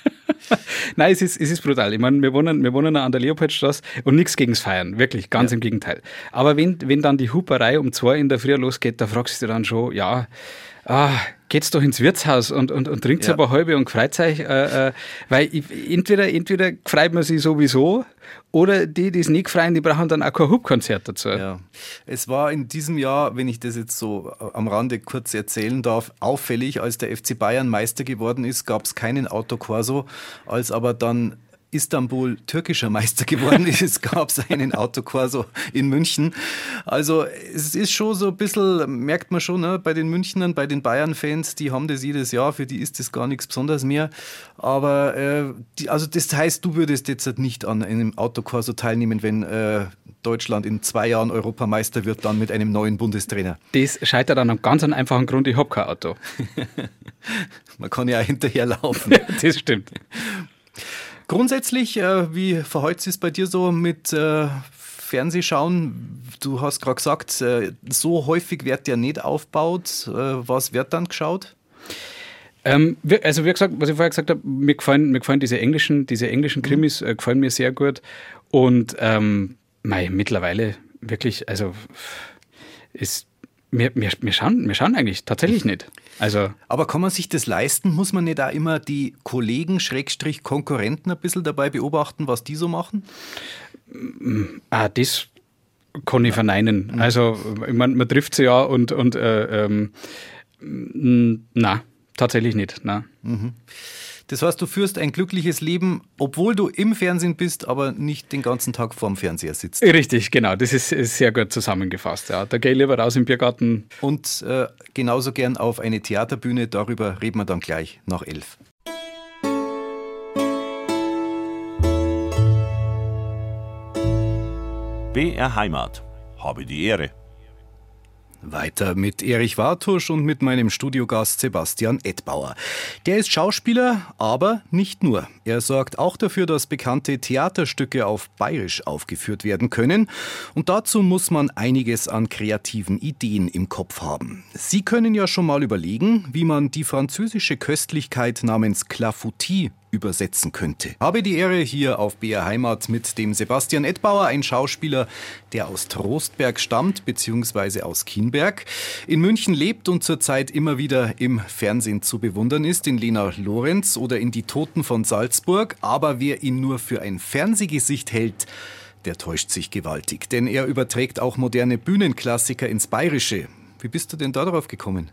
Nein, es ist, es ist brutal. Ich meine, wir wohnen, wir wohnen an der Leopoldstraße und nichts gegens Feiern. Wirklich, ganz ja. im Gegenteil. Aber wenn, wenn dann die Huperei um zwei in der Früh losgeht, da fragst du dich dann schon, ja, ah, geht's doch ins Wirtshaus und, und, und trinkt ja. ein paar halbe und freut euch. Äh, äh, weil ich, entweder, entweder freut man sich sowieso oder die, die es nicht freuen, die brauchen dann auch kein Hubkonzert dazu. Ja. Es war in diesem Jahr, wenn ich das jetzt so am Rande kurz erzählen darf, auffällig, als der F C Bayern Meister geworden ist, gab es keinen Autokorso, als aber dann Istanbul türkischer Meister geworden ist, gab es einen Autokorso in München. Also es ist schon so ein bisschen, merkt man schon, ne, bei den Münchnern, bei den Bayern-Fans, die haben das jedes Jahr, für die ist das gar nichts Besonderes mehr. Aber äh, die, also das heißt, du würdest jetzt nicht an einem Autokorso teilnehmen, wenn äh, Deutschland in zwei Jahren Europameister wird, dann mit einem neuen Bundestrainer. Das scheitert an einem ganz einfachen Grund, ich habe kein Auto. Man kann ja auch hinterherlaufen. Das stimmt. Grundsätzlich, äh, wie verhält es bei dir so mit äh, Fernsehschauen? Du hast gerade gesagt, äh, so häufig wird ja nicht aufgebaut. Äh, was wird dann geschaut? Ähm, also wie gesagt, was ich vorher gesagt habe, mir gefallen, mir gefallen diese englischen, diese englischen Krimis, äh, gefallen mir sehr gut. Und ähm, mei, mittlerweile wirklich, also ist Wir, wir, wir, schauen, wir schauen eigentlich tatsächlich nicht. Also, aber kann man sich das leisten? Muss man nicht da immer die Kollegen, Schrägstrich Konkurrenten ein bisschen dabei beobachten, was die so machen? Ah, das kann ich verneinen. Also, ich meine, man trifft sie ja und, und äh, ähm, Na, tatsächlich nicht. Na. Mhm. Das heißt, du führst ein glückliches Leben, obwohl du im Fernsehen bist, aber nicht den ganzen Tag vorm Fernseher sitzt. Richtig, genau. Das ist, ist sehr gut zusammengefasst. Ja. Da gehe ich lieber raus im Biergarten. Und äh, genauso gern auf eine Theaterbühne. Darüber reden wir dann gleich nach elf. B R Heimat. Habe die Ehre. Weiter mit Erich Wartusch und mit meinem Studiogast Sebastian Edbauer. Der ist Schauspieler, aber nicht nur. Er sorgt auch dafür, dass bekannte Theaterstücke auf Bayerisch aufgeführt werden können. Und dazu muss man einiges an kreativen Ideen im Kopf haben. Sie können ja schon mal überlegen, wie man die französische Köstlichkeit namens Clafoutis übersetzen könnte. Habe die Ehre, hier auf B R Heimat mit dem Sebastian Edbauer, ein Schauspieler, der aus Trostberg stammt, beziehungsweise aus Kienberg, in München lebt und zurzeit immer wieder im Fernsehen zu bewundern ist, in Lena Lorenz oder in Die Toten von Salzburg. Aber wer ihn nur für ein Fernsehgesicht hält, der täuscht sich gewaltig. Denn er überträgt auch moderne Bühnenklassiker ins Bayerische. Wie bist du denn da drauf gekommen?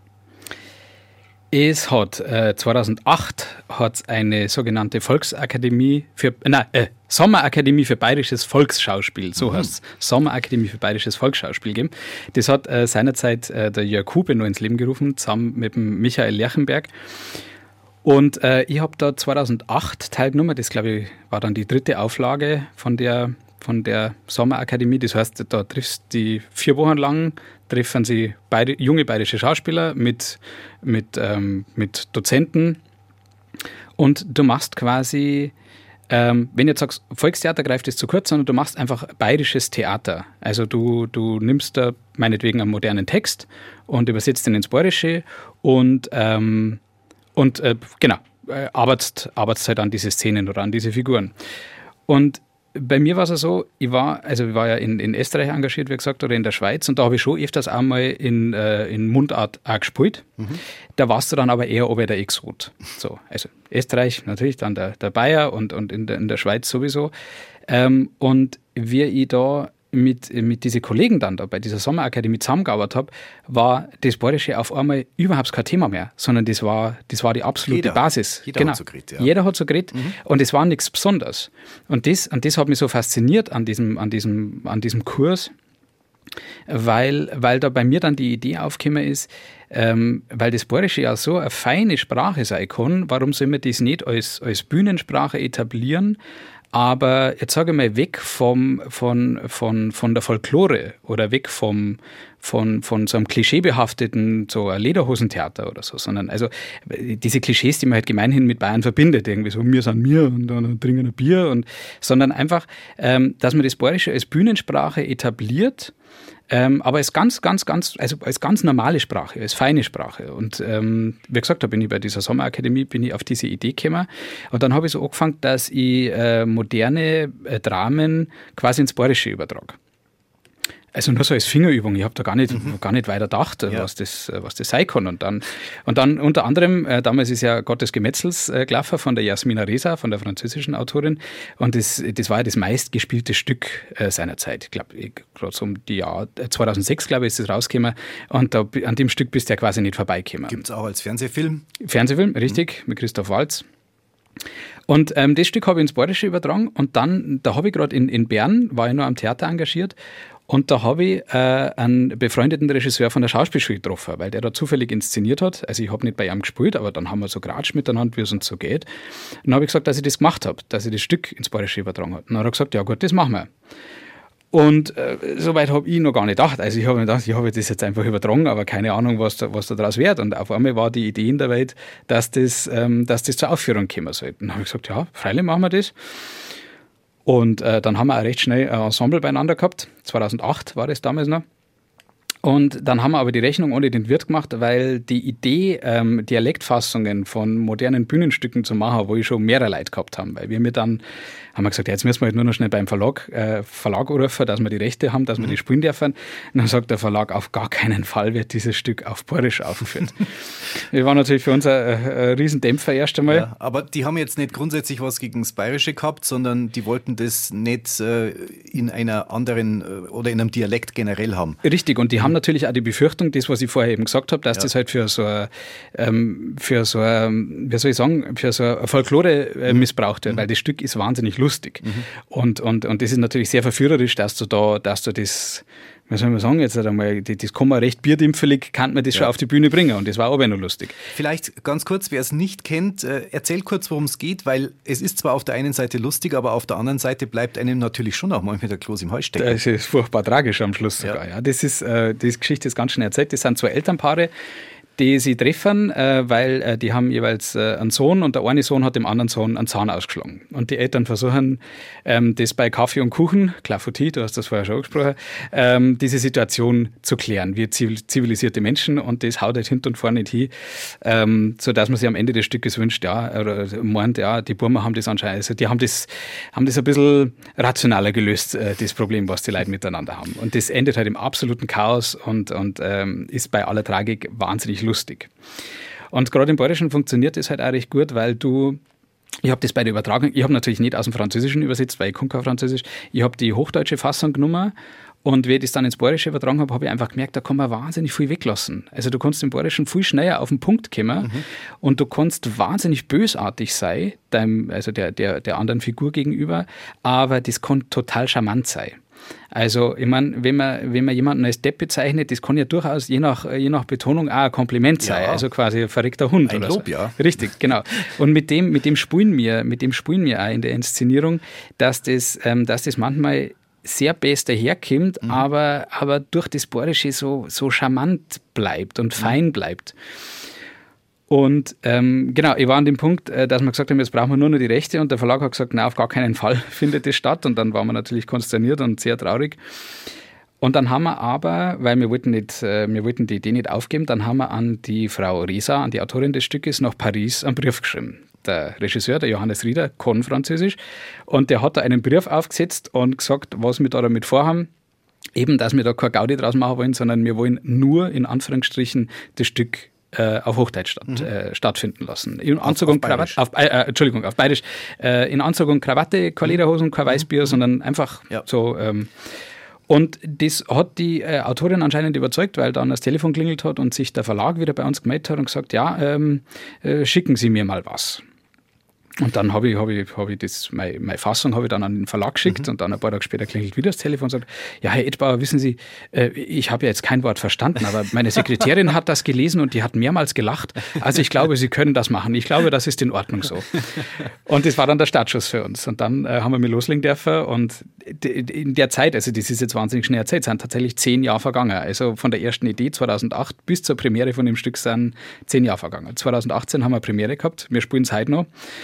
Es hat äh, zweitausendacht hat's eine sogenannte Volksakademie für, nein, äh, Sommerakademie für Bayerisches Volksschauspiel, so mhm. heißt es, Sommerakademie für Bayerisches Volksschauspiel gegeben. Das hat äh, seinerzeit äh, der Jörg Hube noch ins Leben gerufen, zusammen mit dem Michael Lerchenberg. Und äh, ich habe da zweitausendacht teilgenommen, das glaube ich war dann die dritte Auflage von der von der Sommerakademie. Das heißt, da triffst du die vier Wochen lang, treffen sie beide, junge bayerische Schauspieler mit, mit, ähm, mit Dozenten und du machst quasi, ähm, wenn du jetzt sagst, Volkstheater greift das zu kurz, sondern du machst einfach bayerisches Theater. Also du, du nimmst da meinetwegen einen modernen Text und übersetzt ihn ins Bayerische und, ähm, und äh, genau, äh, arbeitest, arbeitest halt an diese Szenen oder an diese Figuren. Und bei mir war es so, ich war, also ich war ja in, in Österreich engagiert, wie gesagt, oder in der Schweiz, und da habe ich schon öfters einmal in, äh, in Mundart auch gespielt. Mhm. Da warst du dann aber eher ober der Exot. So, also Österreich natürlich, dann der, der Bayer und, und in, der, in der Schweiz sowieso. Ähm, und wie ich da mit, mit diesen Kollegen dann da bei dieser Sommerakademie zusammengearbeitet habe, war das Bayerische auf einmal überhaupt kein Thema mehr, sondern das war, das war die absolute jeder, Basis. Jeder genau. hat so geredet, ja. Jeder hat so geredet mhm. und es war nichts Besonderes. Und das, und das hat mich so fasziniert an diesem, an diesem, an diesem Kurs, weil, weil da bei mir dann die Idee aufgekommen ist, ähm, weil das Bayerische ja so eine feine Sprache sein kann, warum soll man das nicht als, als Bühnensprache etablieren? Aber jetzt sage ich mal, weg vom, von, von, von der Folklore oder weg vom, von, von so einem klischeebehafteten so ein Lederhosentheater oder so, sondern also diese Klischees, die man halt gemeinhin mit Bayern verbindet, irgendwie so, wir sind wir und dann trinken wir ein Bier, und, sondern einfach, ähm, dass man das Bayerische als Bühnensprache etabliert, Ähm, aber als ganz, ganz, ganz, also als ganz normale Sprache, als feine Sprache. Und ähm, wie gesagt, da bin ich bei dieser Sommerakademie, bin ich auf diese Idee gekommen. Und dann habe ich so angefangen, dass ich äh, moderne äh, Dramen quasi ins Bayerische übertrage. Also nur so als Fingerübung. Ich habe da gar nicht, mhm. gar nicht weiter gedacht, ja. was, das, was das sein kann. Und dann, und dann unter anderem, äh, damals ist ja Gott des Gemetzels äh, gelaufen von der Jasmina Reza, von der französischen Autorin. Und das, das war ja das meistgespielte Stück äh, seiner Zeit. Ich glaube, gerade so um die Jahr zweitausendsechs, glaube ich, ist das rausgekommen. Und da, an dem Stück bist du ja quasi nicht vorbeigekommen. Gibt es auch als Fernsehfilm? Fernsehfilm, richtig, mhm. mit Christoph Waltz. Und ähm, das Stück habe ich ins Bayerische übertragen. Und dann, da habe ich gerade in, in Bern, war ich noch am Theater engagiert. Und da habe ich äh, einen befreundeten Regisseur von der Schauspielschule getroffen, weil der da zufällig inszeniert hat. Also ich habe nicht bei ihm gespielt, aber dann haben wir so geratscht miteinander, wie es uns so geht. Und dann habe ich gesagt, dass ich das gemacht habe, dass ich das Stück ins Bayerische übertragen habe. Und dann hat er gesagt, ja gut, das machen wir. Und äh, soweit habe ich noch gar nicht gedacht. Also ich habe mir gedacht, ich habe das jetzt einfach übertragen, aber keine Ahnung, was da, was da draus wird. Und auf einmal war die Idee in der Welt, dass das, ähm, dass das zur Aufführung kommen sollte. Und dann habe ich gesagt, ja, freilich machen wir das. Und äh, dann haben wir auch recht schnell ein Ensemble beieinander gehabt. zweitausendacht war das damals noch. Und dann haben wir aber die Rechnung ohne den Wirt gemacht, weil die Idee, ähm, Dialektfassungen von modernen Bühnenstücken zu machen, wo ich schon mehrere Leute gehabt haben. Weil wir mir dann, haben wir gesagt, ja, jetzt müssen wir halt nur noch schnell beim Verlag, äh, Verlag anrufen, dass wir die Rechte haben, dass wir die spielen dürfen. Und dann sagt der Verlag, auf gar keinen Fall wird dieses Stück auf Bayerisch aufgeführt. Das war natürlich für uns ein, ein Riesendämpfer erst einmal. Ja, aber die haben jetzt nicht grundsätzlich was gegen das Bayerische gehabt, sondern die wollten das nicht äh, in einer anderen äh, oder in einem Dialekt generell haben. Richtig, und die haben natürlich auch die Befürchtung, das, was ich vorher eben gesagt habe, dass ja. das halt für so ein, ähm, für so ein, wie soll ich sagen, für so eine Folklore äh, missbraucht wird, mhm. weil das Stück ist wahnsinnig lustig. Mhm. Und, und, und das ist natürlich sehr verführerisch, dass du da, dass du das, was soll man sagen jetzt einmal, das kann man recht bierdimpfelig, kann man das ja. schon auf die Bühne bringen und das war auch noch lustig. Vielleicht ganz kurz, wer es nicht kennt, erzähl kurz, worum es geht, weil es ist zwar auf der einen Seite lustig, aber auf der anderen Seite bleibt einem natürlich schon auch manchmal der Kloß im Hals stecken. Das ist furchtbar tragisch am Schluss sogar. Ja. Ja, das ist, äh, die Geschichte ist ganz schnell erzählt. Das sind zwei Elternpaare, die sie treffen, äh, weil äh, die haben jeweils äh, einen Sohn und der eine Sohn hat dem anderen Sohn einen Zahn ausgeschlagen. Und die Eltern versuchen, ähm, das bei Kaffee und Kuchen, Clafoutis, du hast das vorher schon angesprochen, ähm, diese Situation zu klären. Wir zivilisierte Menschen und das haut halt hinten und vorne nicht hin, ähm, sodass man sich am Ende des Stückes wünscht, ja, oder meint, ja, die Burmer haben das anscheinend, also die haben das, haben das ein bisschen rationaler gelöst, äh, das Problem, was die Leute miteinander haben. Und das endet halt im absoluten Chaos und, und ähm, ist bei aller Tragik wahnsinnig lustig. Und gerade im Bayerischen funktioniert das halt auch recht gut, weil du, ich habe das bei der Übertragung, ich habe natürlich nicht aus dem Französischen übersetzt, weil ich kann kein Französisch, ich habe die hochdeutsche Fassung genommen und wie ich das dann ins Bayerische übertragen habe, habe ich einfach gemerkt, da kann man wahnsinnig viel weglassen. Also du kannst im Bayerischen viel schneller auf den Punkt kommen mhm. und du kannst wahnsinnig bösartig sein, deinem, also der, der, der anderen Figur gegenüber, aber das kann total charmant sein. Also, ich meine, wenn man, wenn man jemanden als Depp bezeichnet, das kann ja durchaus je nach, je nach Betonung auch ein Kompliment sein. Ja. Also quasi ein verrückter Hund ein oder Lob, so. Ja. Richtig, genau. Und mit dem, mit dem spielen wir, mit dem spielen wir auch in der Inszenierung, dass das, ähm, dass das manchmal sehr best daherkommt, mhm. aber, aber durch das Bayerische so, so charmant bleibt und fein bleibt. Und ähm, genau, ich war an dem Punkt, äh, dass wir gesagt haben, jetzt brauchen wir nur noch die Rechte und der Verlag hat gesagt, nein, auf gar keinen Fall findet das statt und dann waren wir natürlich konsterniert und sehr traurig. Und dann haben wir aber, weil wir wollten, nicht, äh, wir wollten die Idee nicht aufgeben, dann haben wir an die Frau Resa, an die Autorin des Stückes, nach Paris einen Brief geschrieben. Der Regisseur, der Johannes Rieder, kann Französisch und der hat da einen Brief aufgesetzt und gesagt, was wir da damit vorhaben. Eben, dass wir da kein Gaudi draus machen wollen, sondern wir wollen nur in Anführungsstrichen das Stück auf Hochdeutsch statt, mhm. äh, stattfinden lassen. In Anzug auf, und Krawatte, auf, äh, Entschuldigung, auf Bayerisch. Äh, in Anzug und Krawatte, keine Lederhosen, kein Weißbier, mhm. sondern einfach ja. so. Ähm, und das hat die äh, Autorin anscheinend überzeugt, weil dann das Telefon klingelt hat und sich der Verlag wieder bei uns gemeldet hat und gesagt, ja, ähm, äh, schicken Sie mir mal was. Und dann habe ich, hab ich, hab ich das, meine, meine Fassung habe ich dann an den Verlag geschickt mhm. und dann ein paar Tage später klingelt wieder das Telefon und sagt, ja, Herr Edbauer, wissen Sie, äh, ich habe ja jetzt kein Wort verstanden, aber meine Sekretärin hat das gelesen und die hat mehrmals gelacht. Also ich glaube, Sie können das machen. Ich glaube, das ist in Ordnung so. Und das war dann der Startschuss für uns. Und dann äh, haben wir mit loslegen dürfen und in der Zeit, also das ist jetzt wahnsinnig schnell erzählt, sind tatsächlich zehn Jahre vergangen. Also von der ersten Idee zweitausendacht bis zur Premiere von dem Stück sind zehn Jahre vergangen. zweitausendachtzehn haben wir Premiere gehabt, wir spielen es heute noch.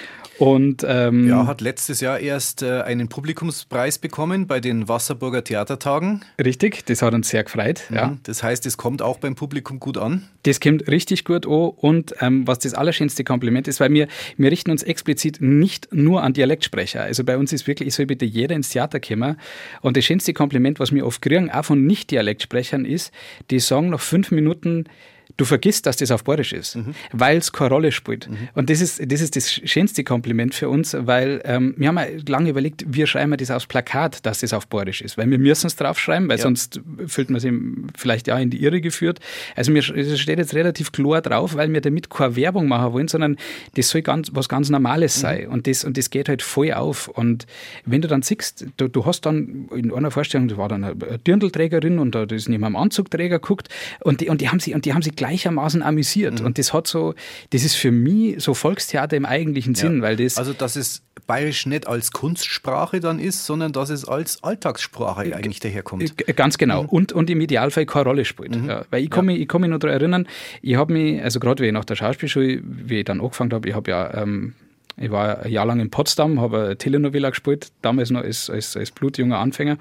Und, ähm, ja, hat letztes Jahr erst äh, einen Publikumspreis bekommen bei den Wasserburger Theatertagen. Richtig, das hat uns sehr gefreut. Mhm. Ja. Das heißt, es kommt auch beim Publikum gut an? Das kommt richtig gut an und ähm, was das allerschönste Kompliment ist, weil wir, wir richten uns explizit nicht nur an Dialektsprecher. Also bei uns ist wirklich, es soll bitte jeder ins Theater kommen und das schönste Kompliment, was wir oft kriegen, auch von Nicht-Dialektsprechern ist, die sagen nach fünf Minuten, du vergisst, dass das auf Bayerisch ist, mhm. weil es keine Rolle spielt. Mhm. Und das ist, das ist das schönste Kompliment für uns, weil ähm, wir haben ja lange überlegt, wie schreiben wir das aufs Plakat, dass das auf Bayerisch ist, weil wir müssen es draufschreiben, weil ja. sonst fühlt man sich vielleicht ja in die Irre geführt. Also mir steht jetzt relativ klar drauf, weil wir damit keine Werbung machen wollen, sondern das soll ganz, was ganz Normales mhm. sein. Und das, und das geht halt voll auf. Und wenn du dann siehst, du, du hast dann in einer Vorstellung, da war dann eine Dirndlträgerin und da ist neben einem Anzugträger geguckt und die, und die haben sie, und die haben sie gleichermaßen amüsiert. Mhm. Und das hat so, das ist für mich so Volkstheater im eigentlichen Sinn, ja. weil das. Also, dass es Bayerisch nicht als Kunstsprache dann ist, sondern dass es als Alltagssprache äh, eigentlich daherkommt. Ganz genau. Mhm. Und, und im Idealfall keine Rolle spielt. Mhm. Ja, weil ich kann, ja. mich, ich kann mich noch daran erinnern, ich habe mich, also gerade wie ich nach der Schauspielschule, wie ich dann angefangen habe, ich habe ja, ähm, ich war ein Jahr lang in Potsdam, habe eine Telenovela gespielt, damals noch als, als, als blutjunger Anfänger.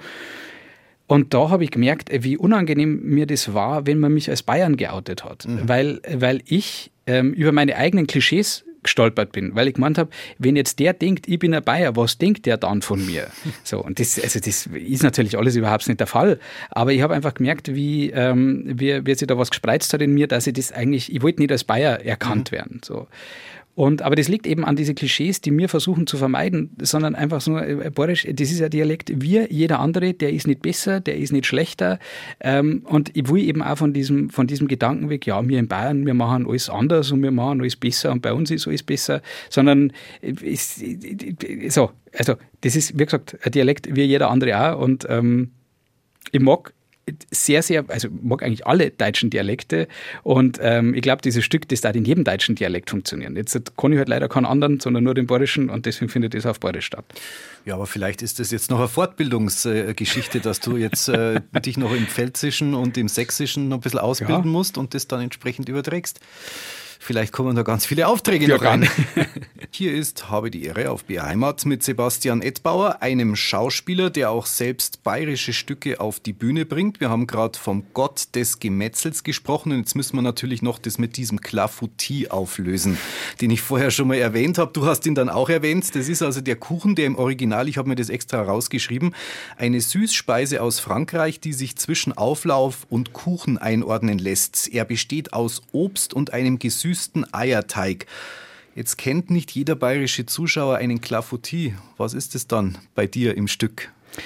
Und da habe ich gemerkt, wie unangenehm mir das war, wenn man mich als Bayern geoutet hat. Mhm. Weil, weil ich ähm, über meine eigenen Klischees gestolpert bin, weil ich gemeint habe, wenn jetzt der denkt, ich bin ein Bayer, was denkt der dann von mir? So, und das, also das ist natürlich alles überhaupt nicht der Fall, aber ich habe einfach gemerkt, wie, ähm, wie, wie sich da was gespreizt hat in mir, dass ich das eigentlich, ich wollte nicht als Bayer erkannt mhm. werden. So. Und, aber das liegt eben an diese Klischees, die wir versuchen zu vermeiden, sondern einfach so, äh, Bayerisch, das ist ein Dialekt, wir, jeder andere, der ist nicht besser, der ist nicht schlechter. Ähm, und ich will eben auch von diesem, von diesem Gedanken weg, ja, wir in Bayern, wir machen alles anders und wir machen alles besser und bei uns ist alles besser, sondern ist, so, also das ist, wie gesagt, ein Dialekt wie jeder andere auch und ähm, ich mag sehr, sehr, also ich mag eigentlich alle deutschen Dialekte und ähm, ich glaube, dieses Stück, das darf in jedem deutschen Dialekt funktionieren. Jetzt kann ich halt leider keinen anderen, sondern nur den bayerischen und deswegen findet das auf Bayerisch statt. Ja, aber vielleicht ist das jetzt noch eine Fortbildungsgeschichte, dass du jetzt äh, dich noch im Pfälzischen und im Sächsischen noch ein bisschen ausbilden ja. musst und das dann entsprechend überträgst. Vielleicht kommen da ganz viele Aufträge ja, noch rein. Hier ist Habe die Ehre auf B R Heimat mit Sebastian Ettbauer, einem Schauspieler, der auch selbst bayerische Stücke auf die Bühne bringt. Wir haben gerade vom Gott des Gemetzels gesprochen und jetzt müssen wir natürlich noch das mit diesem Clafoutis auflösen, den ich vorher schon mal erwähnt habe. Du hast ihn dann auch erwähnt. Das ist also der Kuchen, der im Original, ich habe mir das extra rausgeschrieben, eine Süßspeise aus Frankreich, die sich zwischen Auflauf und Kuchen einordnen lässt. Er besteht aus Obst und einem gesüßten Eierteig. Jetzt kennt nicht jeder bayerische Zuschauer einen Clafoutis. Was ist es dann bei dir im Stück?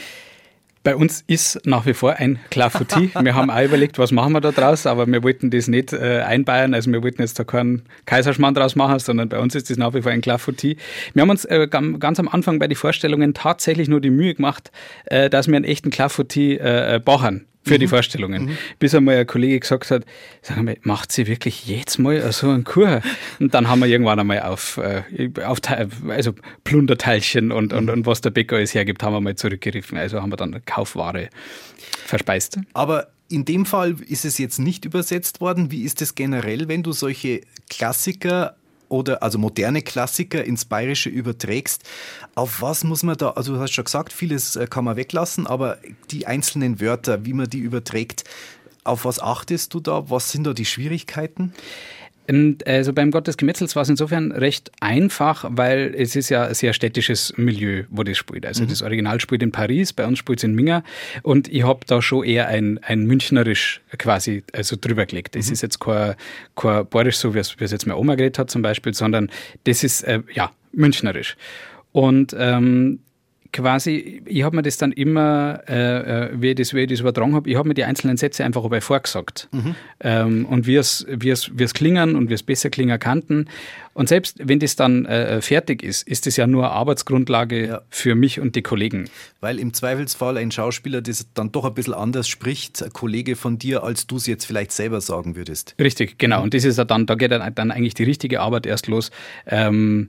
Bei uns ist nach wie vor ein Clafoutis. Wir haben auch überlegt, was machen wir da draus, aber wir wollten das nicht äh, einbayern, also wir wollten jetzt da keinen Kaiserschmarrn draus machen, sondern bei uns ist das nach wie vor ein Clafoutis. Wir haben uns äh, ganz am Anfang bei den Vorstellungen tatsächlich nur die Mühe gemacht, äh, dass wir einen echten Clafoutis äh, bachen. Für mhm. die Vorstellungen. Mhm. Bis einmal ein Kollege gesagt hat, sagen wir, macht sie wirklich jetzt mal so einen Kuchen? Und dann haben wir irgendwann einmal auf, auf also Plunderteilchen und, und, und was der Bäcker alles hergibt, haben wir mal zurückgegriffen. Also haben wir dann Kaufware verspeist. Aber in dem Fall ist es jetzt nicht übersetzt worden. Wie ist es generell, wenn du solche Klassiker oder also moderne Klassiker ins Bayerische überträgst? Auf was muss man da, also du hast schon gesagt, vieles kann man weglassen, aber die einzelnen Wörter, wie man die überträgt, auf was achtest du da? Was sind da die Schwierigkeiten? Und also beim Gott des Gemetzels war es insofern recht einfach, weil es ist ja ein sehr städtisches Milieu, wo das spielt. Also mhm. das Original spielt in Paris, bei uns spielt es in Minga und ich habe da schon eher ein, ein Münchnerisch quasi also drüber gelegt. Das mhm. ist jetzt kein, kein Bayerisch, so wie es, wie es jetzt meine Oma geredet hat zum Beispiel, sondern das ist äh, ja Münchnerisch. Und ähm, quasi, ich habe mir das dann immer, äh, wie, ich das, wie ich das übertragen habe, ich habe mir die einzelnen Sätze einfach dabei vorgesagt. Mhm. Ähm, und wie es, wie es, wie es klingen und wie es besser klingen kannten. Und selbst wenn das dann äh, fertig ist, ist das ja nur eine Arbeitsgrundlage ja. für mich und die Kollegen. Weil im Zweifelsfall ein Schauspieler das dann doch ein bisschen anders spricht, ein Kollege von dir, als du es jetzt vielleicht selber sagen würdest. Richtig, genau. Und das ist ja dann, da geht dann, dann eigentlich die richtige Arbeit erst los. Ähm,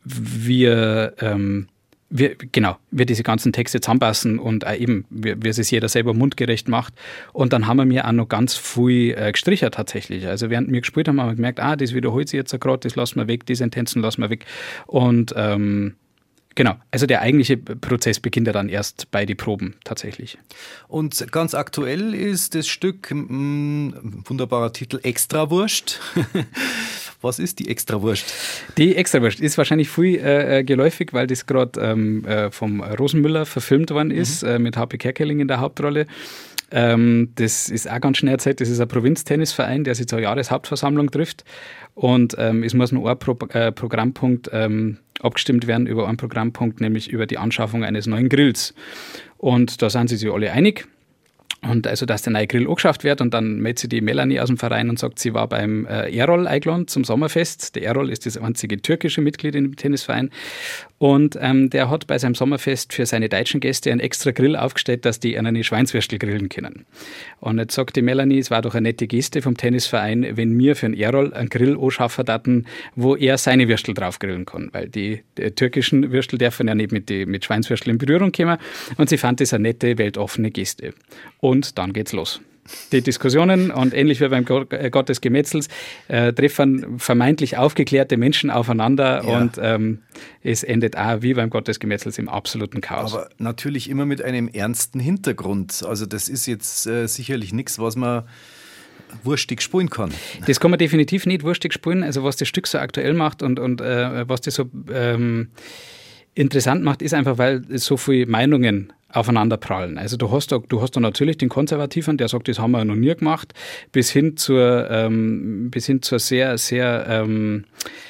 wir, ähm, Wir, genau, wir diese ganzen Texte zusammenpassen und auch eben, wie, wie es jeder selber mundgerecht macht. Und dann haben wir mir auch noch ganz viel äh, gestrichen tatsächlich. Also während wir gespielt haben, haben wir gemerkt, ah, das wiederholt sich jetzt gerade, das lassen wir weg, die Sentenzen lassen wir weg. Und ähm, genau, also der eigentliche Prozess beginnt ja dann erst bei den Proben tatsächlich. Und ganz aktuell ist das Stück, mh, wunderbarer Titel, Extrawurst. Was ist die Extrawurst? Die Extrawurst ist wahrscheinlich viel äh, geläufig, weil das gerade ähm, äh, vom Rosenmüller verfilmt worden ist, mhm. äh, mit H P Kerkeling in der Hauptrolle. Ähm, das ist auch ganz schnell erzählt, das ist ein Provinztennisverein, der sich zur Jahreshauptversammlung trifft. Und ähm, es muss nur ein Pro- äh, Programmpunkt ähm, abgestimmt werden über einen Programmpunkt, nämlich über die Anschaffung eines neuen Grills. Und da sind sie sich alle einig. Und also, dass der neue Grill angeschafft wird und dann meldet sich die Melanie aus dem Verein und sagt, sie war beim äh, Erol eingeladen zum Sommerfest. Der Erol ist das einzige türkische Mitglied im Tennisverein und ähm, der hat bei seinem Sommerfest für seine deutschen Gäste einen extra Grill aufgestellt, dass die eine Schweinswürstel grillen können. Und jetzt sagt die Melanie, es war doch eine nette Geste vom Tennisverein, wenn wir für den Erol einen Grill anschaffen daten, wo er seine Würstel drauf grillen kann, weil die, die türkischen Würstel dürfen ja nicht mit, die, mit Schweinswürstel in Berührung kommen und sie fand das eine nette, weltoffene Geste. Und Und dann geht's los. Die Diskussionen und ähnlich wie beim Gott des Gemetzels äh, treffen vermeintlich aufgeklärte Menschen aufeinander ja. und ähm, es endet auch wie beim Gott des Gemetzels im absoluten Chaos. Aber natürlich immer mit einem ernsten Hintergrund. Also das ist jetzt äh, sicherlich nichts, was man wurstig spielen kann. Das kann man definitiv nicht wurstig spielen. Also was das Stück so aktuell macht und, und äh, was das so ähm, interessant macht, ist einfach, weil so viele Meinungen aufeinander prallen. Also du hast da, du hast da natürlich den Konservativen, der sagt, das haben wir noch nie gemacht, bis hin zur, ähm, bis hin zur sehr, sehr, ähm,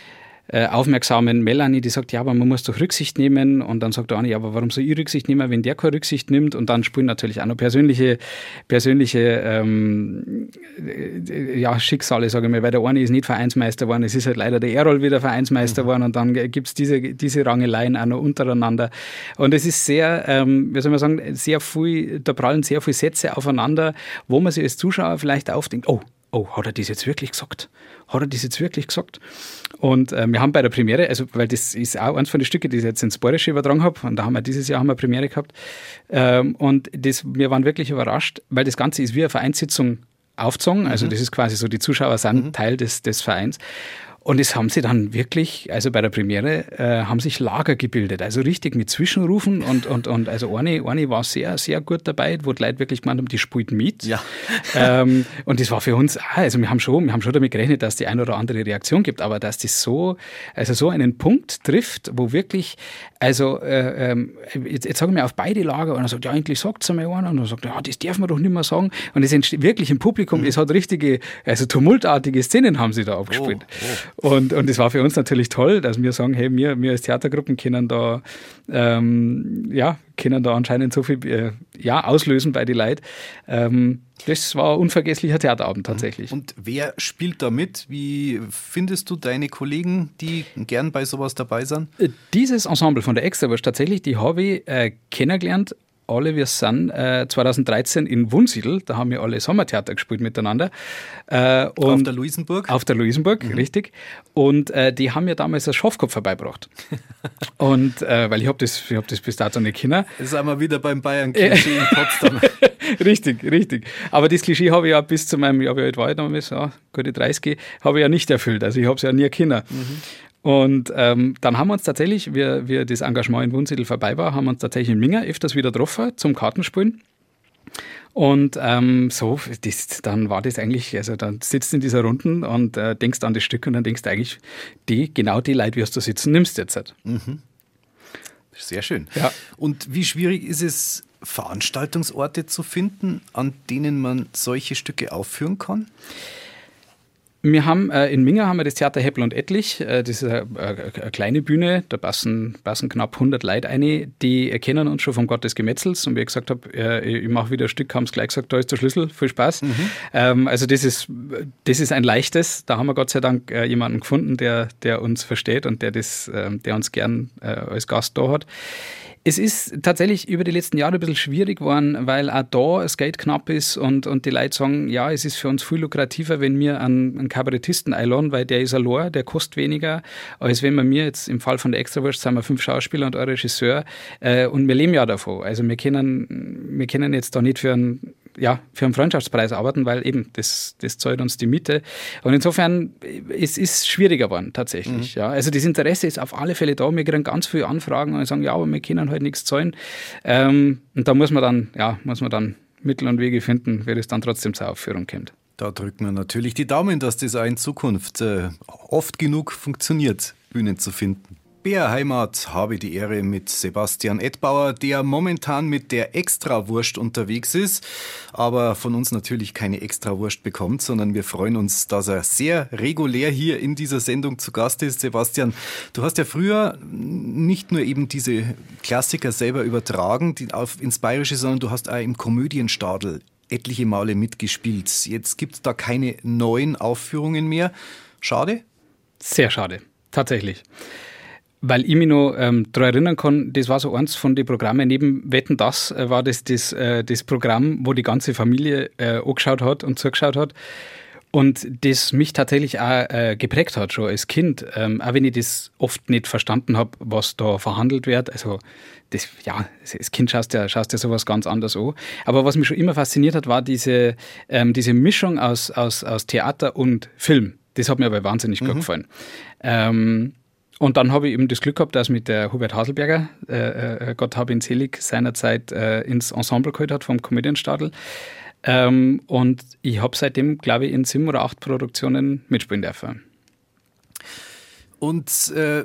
äh, aufmerksamen Melanie, die sagt, ja, aber man muss doch Rücksicht nehmen. Und dann sagt der Anni, ja, aber warum soll ich Rücksicht nehmen, wenn der keine Rücksicht nimmt? Und dann spielen natürlich auch noch persönliche, persönliche ähm, äh, ja, Schicksale, sage ich mal, weil der eine ist nicht Vereinsmeister geworden, es ist halt leider der Errol wieder Vereinsmeister geworden mhm. und dann gibt es diese, diese Rangeleien auch noch untereinander. Und es ist sehr, ähm, wie soll man sagen, sehr viel, da prallen sehr viele Sätze aufeinander, wo man sich als Zuschauer vielleicht aufdenkt, oh, oh, hat er das jetzt wirklich gesagt? Hat er das jetzt wirklich gesagt? Und äh, wir haben bei der Premiere, also weil das ist auch eins von den Stücken, die ich jetzt ins Bayerische übertragen habe, und da haben wir dieses Jahr haben wir Premiere gehabt, ähm, und das, wir waren wirklich überrascht, weil das Ganze ist wie eine Vereinssitzung aufgezogen, also mhm. das ist quasi so, die Zuschauer sind mhm. Teil des, des Vereins. Und es haben sie dann wirklich, also bei der Premiere, äh, haben sich Lager gebildet, also richtig mit Zwischenrufen und, und, und also eine, eine war sehr, sehr gut dabei, wo die Leute wirklich gemeint haben, die spielt mit. Ja. ähm, und das war für uns, also wir haben schon, wir haben schon damit gerechnet, dass die eine oder andere Reaktion gibt, aber dass das so, also so einen Punkt trifft, wo wirklich, also äh, ähm, jetzt, jetzt sagen wir auf beide Lager, und er sagt, ja, eigentlich sagt es einmal einer, und er sagt, ja, das darf man doch nicht mehr sagen. Und es entsteht wirklich im Publikum, mhm. es hat richtige, also tumultartige Szenen haben sie da abgespielt. Oh, oh. Und, und das war für uns natürlich toll, dass wir sagen, hey, wir, wir als Theatergruppen können da, ähm, ja, können da anscheinend so viel äh, ja, auslösen bei den Leuten. Ähm, das war ein unvergesslicher Theaterabend tatsächlich. Und wer spielt da mit? Wie findest du deine Kollegen, die gern bei sowas dabei sind? Dieses Ensemble von der Extrawurst tatsächlich, die habe ich äh, kennengelernt. Alle, wir sind äh, zweitausenddreizehn in Wunsiedel, da haben wir alle Sommertheater gespielt miteinander. Äh, und auf der Luisenburg? Auf der Luisenburg, mhm. richtig. Und äh, die haben mir damals das Schafkopf vorbeigebracht. Und äh, weil ich habe das, ich hab das bis dato nicht kennen. Jetzt sind wir wieder beim Bayern-Klischee in Potsdam. Richtig, richtig. Aber das Klischee habe ich ja bis zu meinem, ich habe ja alt war ich damals, ja, gute dreißig, habe ich ja nicht erfüllt. Also ich habe es ja nie kennen. Mhm. Und ähm, dann haben wir uns tatsächlich, wie, wie das Engagement in Wunsiedel vorbei war, haben wir uns tatsächlich in Minga öfters wieder getroffen zum Kartenspielen. Und ähm, so, das, dann war das eigentlich, also dann sitzt du in dieser Runden und äh, denkst an das Stück und dann denkst du eigentlich, die, genau die Leute, wie du sitzen, nimmst du jetzt halt. Mhm. Sehr schön. Ja. Und wie schwierig ist es, Veranstaltungsorte zu finden, an denen man solche Stücke aufführen kann? Wir haben äh, in Minga haben wir das Theater Heppel und Ettlich. Äh, das ist eine, eine, eine kleine Bühne, da passen, passen knapp hundert Leute rein. Die erkennen uns schon vom Gott des Gemetzels. Und wie ich gesagt habe, äh, ich mache wieder ein Stück, haben sie gleich gesagt, da ist der Schlüssel, viel Spaß. Mhm. Ähm, also das ist, das ist ein leichtes. Da haben wir Gott sei Dank äh, jemanden gefunden, der, der uns versteht und der, das, äh, der uns gern äh, als Gast da hat. Es ist tatsächlich über die letzten Jahre ein bisschen schwierig geworden, weil auch da das Geld knapp ist und, und die Leute sagen, ja, es ist für uns viel lukrativer, wenn wir einen, einen Kabarettisten einladen, weil der ist allein, der kostet weniger, als wenn wir mir jetzt im Fall von der Extrawurst sind wir fünf Schauspieler und ein Regisseur äh, und wir leben ja davon. Also wir können, wir können jetzt da nicht für einen ja, für einen Freundschaftspreis arbeiten, weil eben das, das zahlt uns die Miete. Und insofern, es ist schwieriger geworden tatsächlich. Mhm. Ja. Also das Interesse ist auf alle Fälle da. Wir kriegen ganz viele Anfragen und sagen, ja, aber wir können halt nichts zahlen. Ähm, und da muss man dann, ja, muss man dann Mittel und Wege finden, wie das dann trotzdem zur Aufführung kommt. Da drücken wir natürlich die Daumen, dass das auch in Zukunft äh, oft genug funktioniert, Bühnen zu finden. B R Heimat habe die Ehre mit Sebastian Edbauer, der momentan mit der Extrawurst unterwegs ist, aber von uns natürlich keine Extrawurst bekommt, sondern wir freuen uns, dass er sehr regulär hier in dieser Sendung zu Gast ist. Sebastian, du hast ja früher nicht nur eben diese Klassiker selber übertragen die auf, ins Bayerische, sondern du hast auch im Komödienstadel etliche Male mitgespielt. Jetzt gibt es da keine neuen Aufführungen mehr. Schade? Sehr schade, tatsächlich. Weil ich mich noch ähm, daran erinnern kann, das war so eins von den Programmen, neben Wetten, das äh, war das das, äh, das Programm, wo die ganze Familie äh, angeschaut hat und zugeschaut hat. Und das mich tatsächlich auch äh, geprägt hat, schon als Kind. Ähm, auch wenn ich das oft nicht verstanden habe, was da verhandelt wird. Also, das, ja, als Kind schaust du ja, schaust ja sowas ganz anders an. Aber was mich schon immer fasziniert hat, war diese, ähm, diese Mischung aus, aus, aus Theater und Film. Das hat mir aber wahnsinnig mhm. gut gefallen. Ähm, Und dann habe ich eben das Glück gehabt, dass mit der Hubert Haselberger, äh, äh, Gott habe ihn selig, seinerzeit äh, ins Ensemble geholt hat vom Komödienstadel. Ähm, und ich habe seitdem, glaube ich, in sieben oder acht Produktionen mitspielen dürfen. Und äh,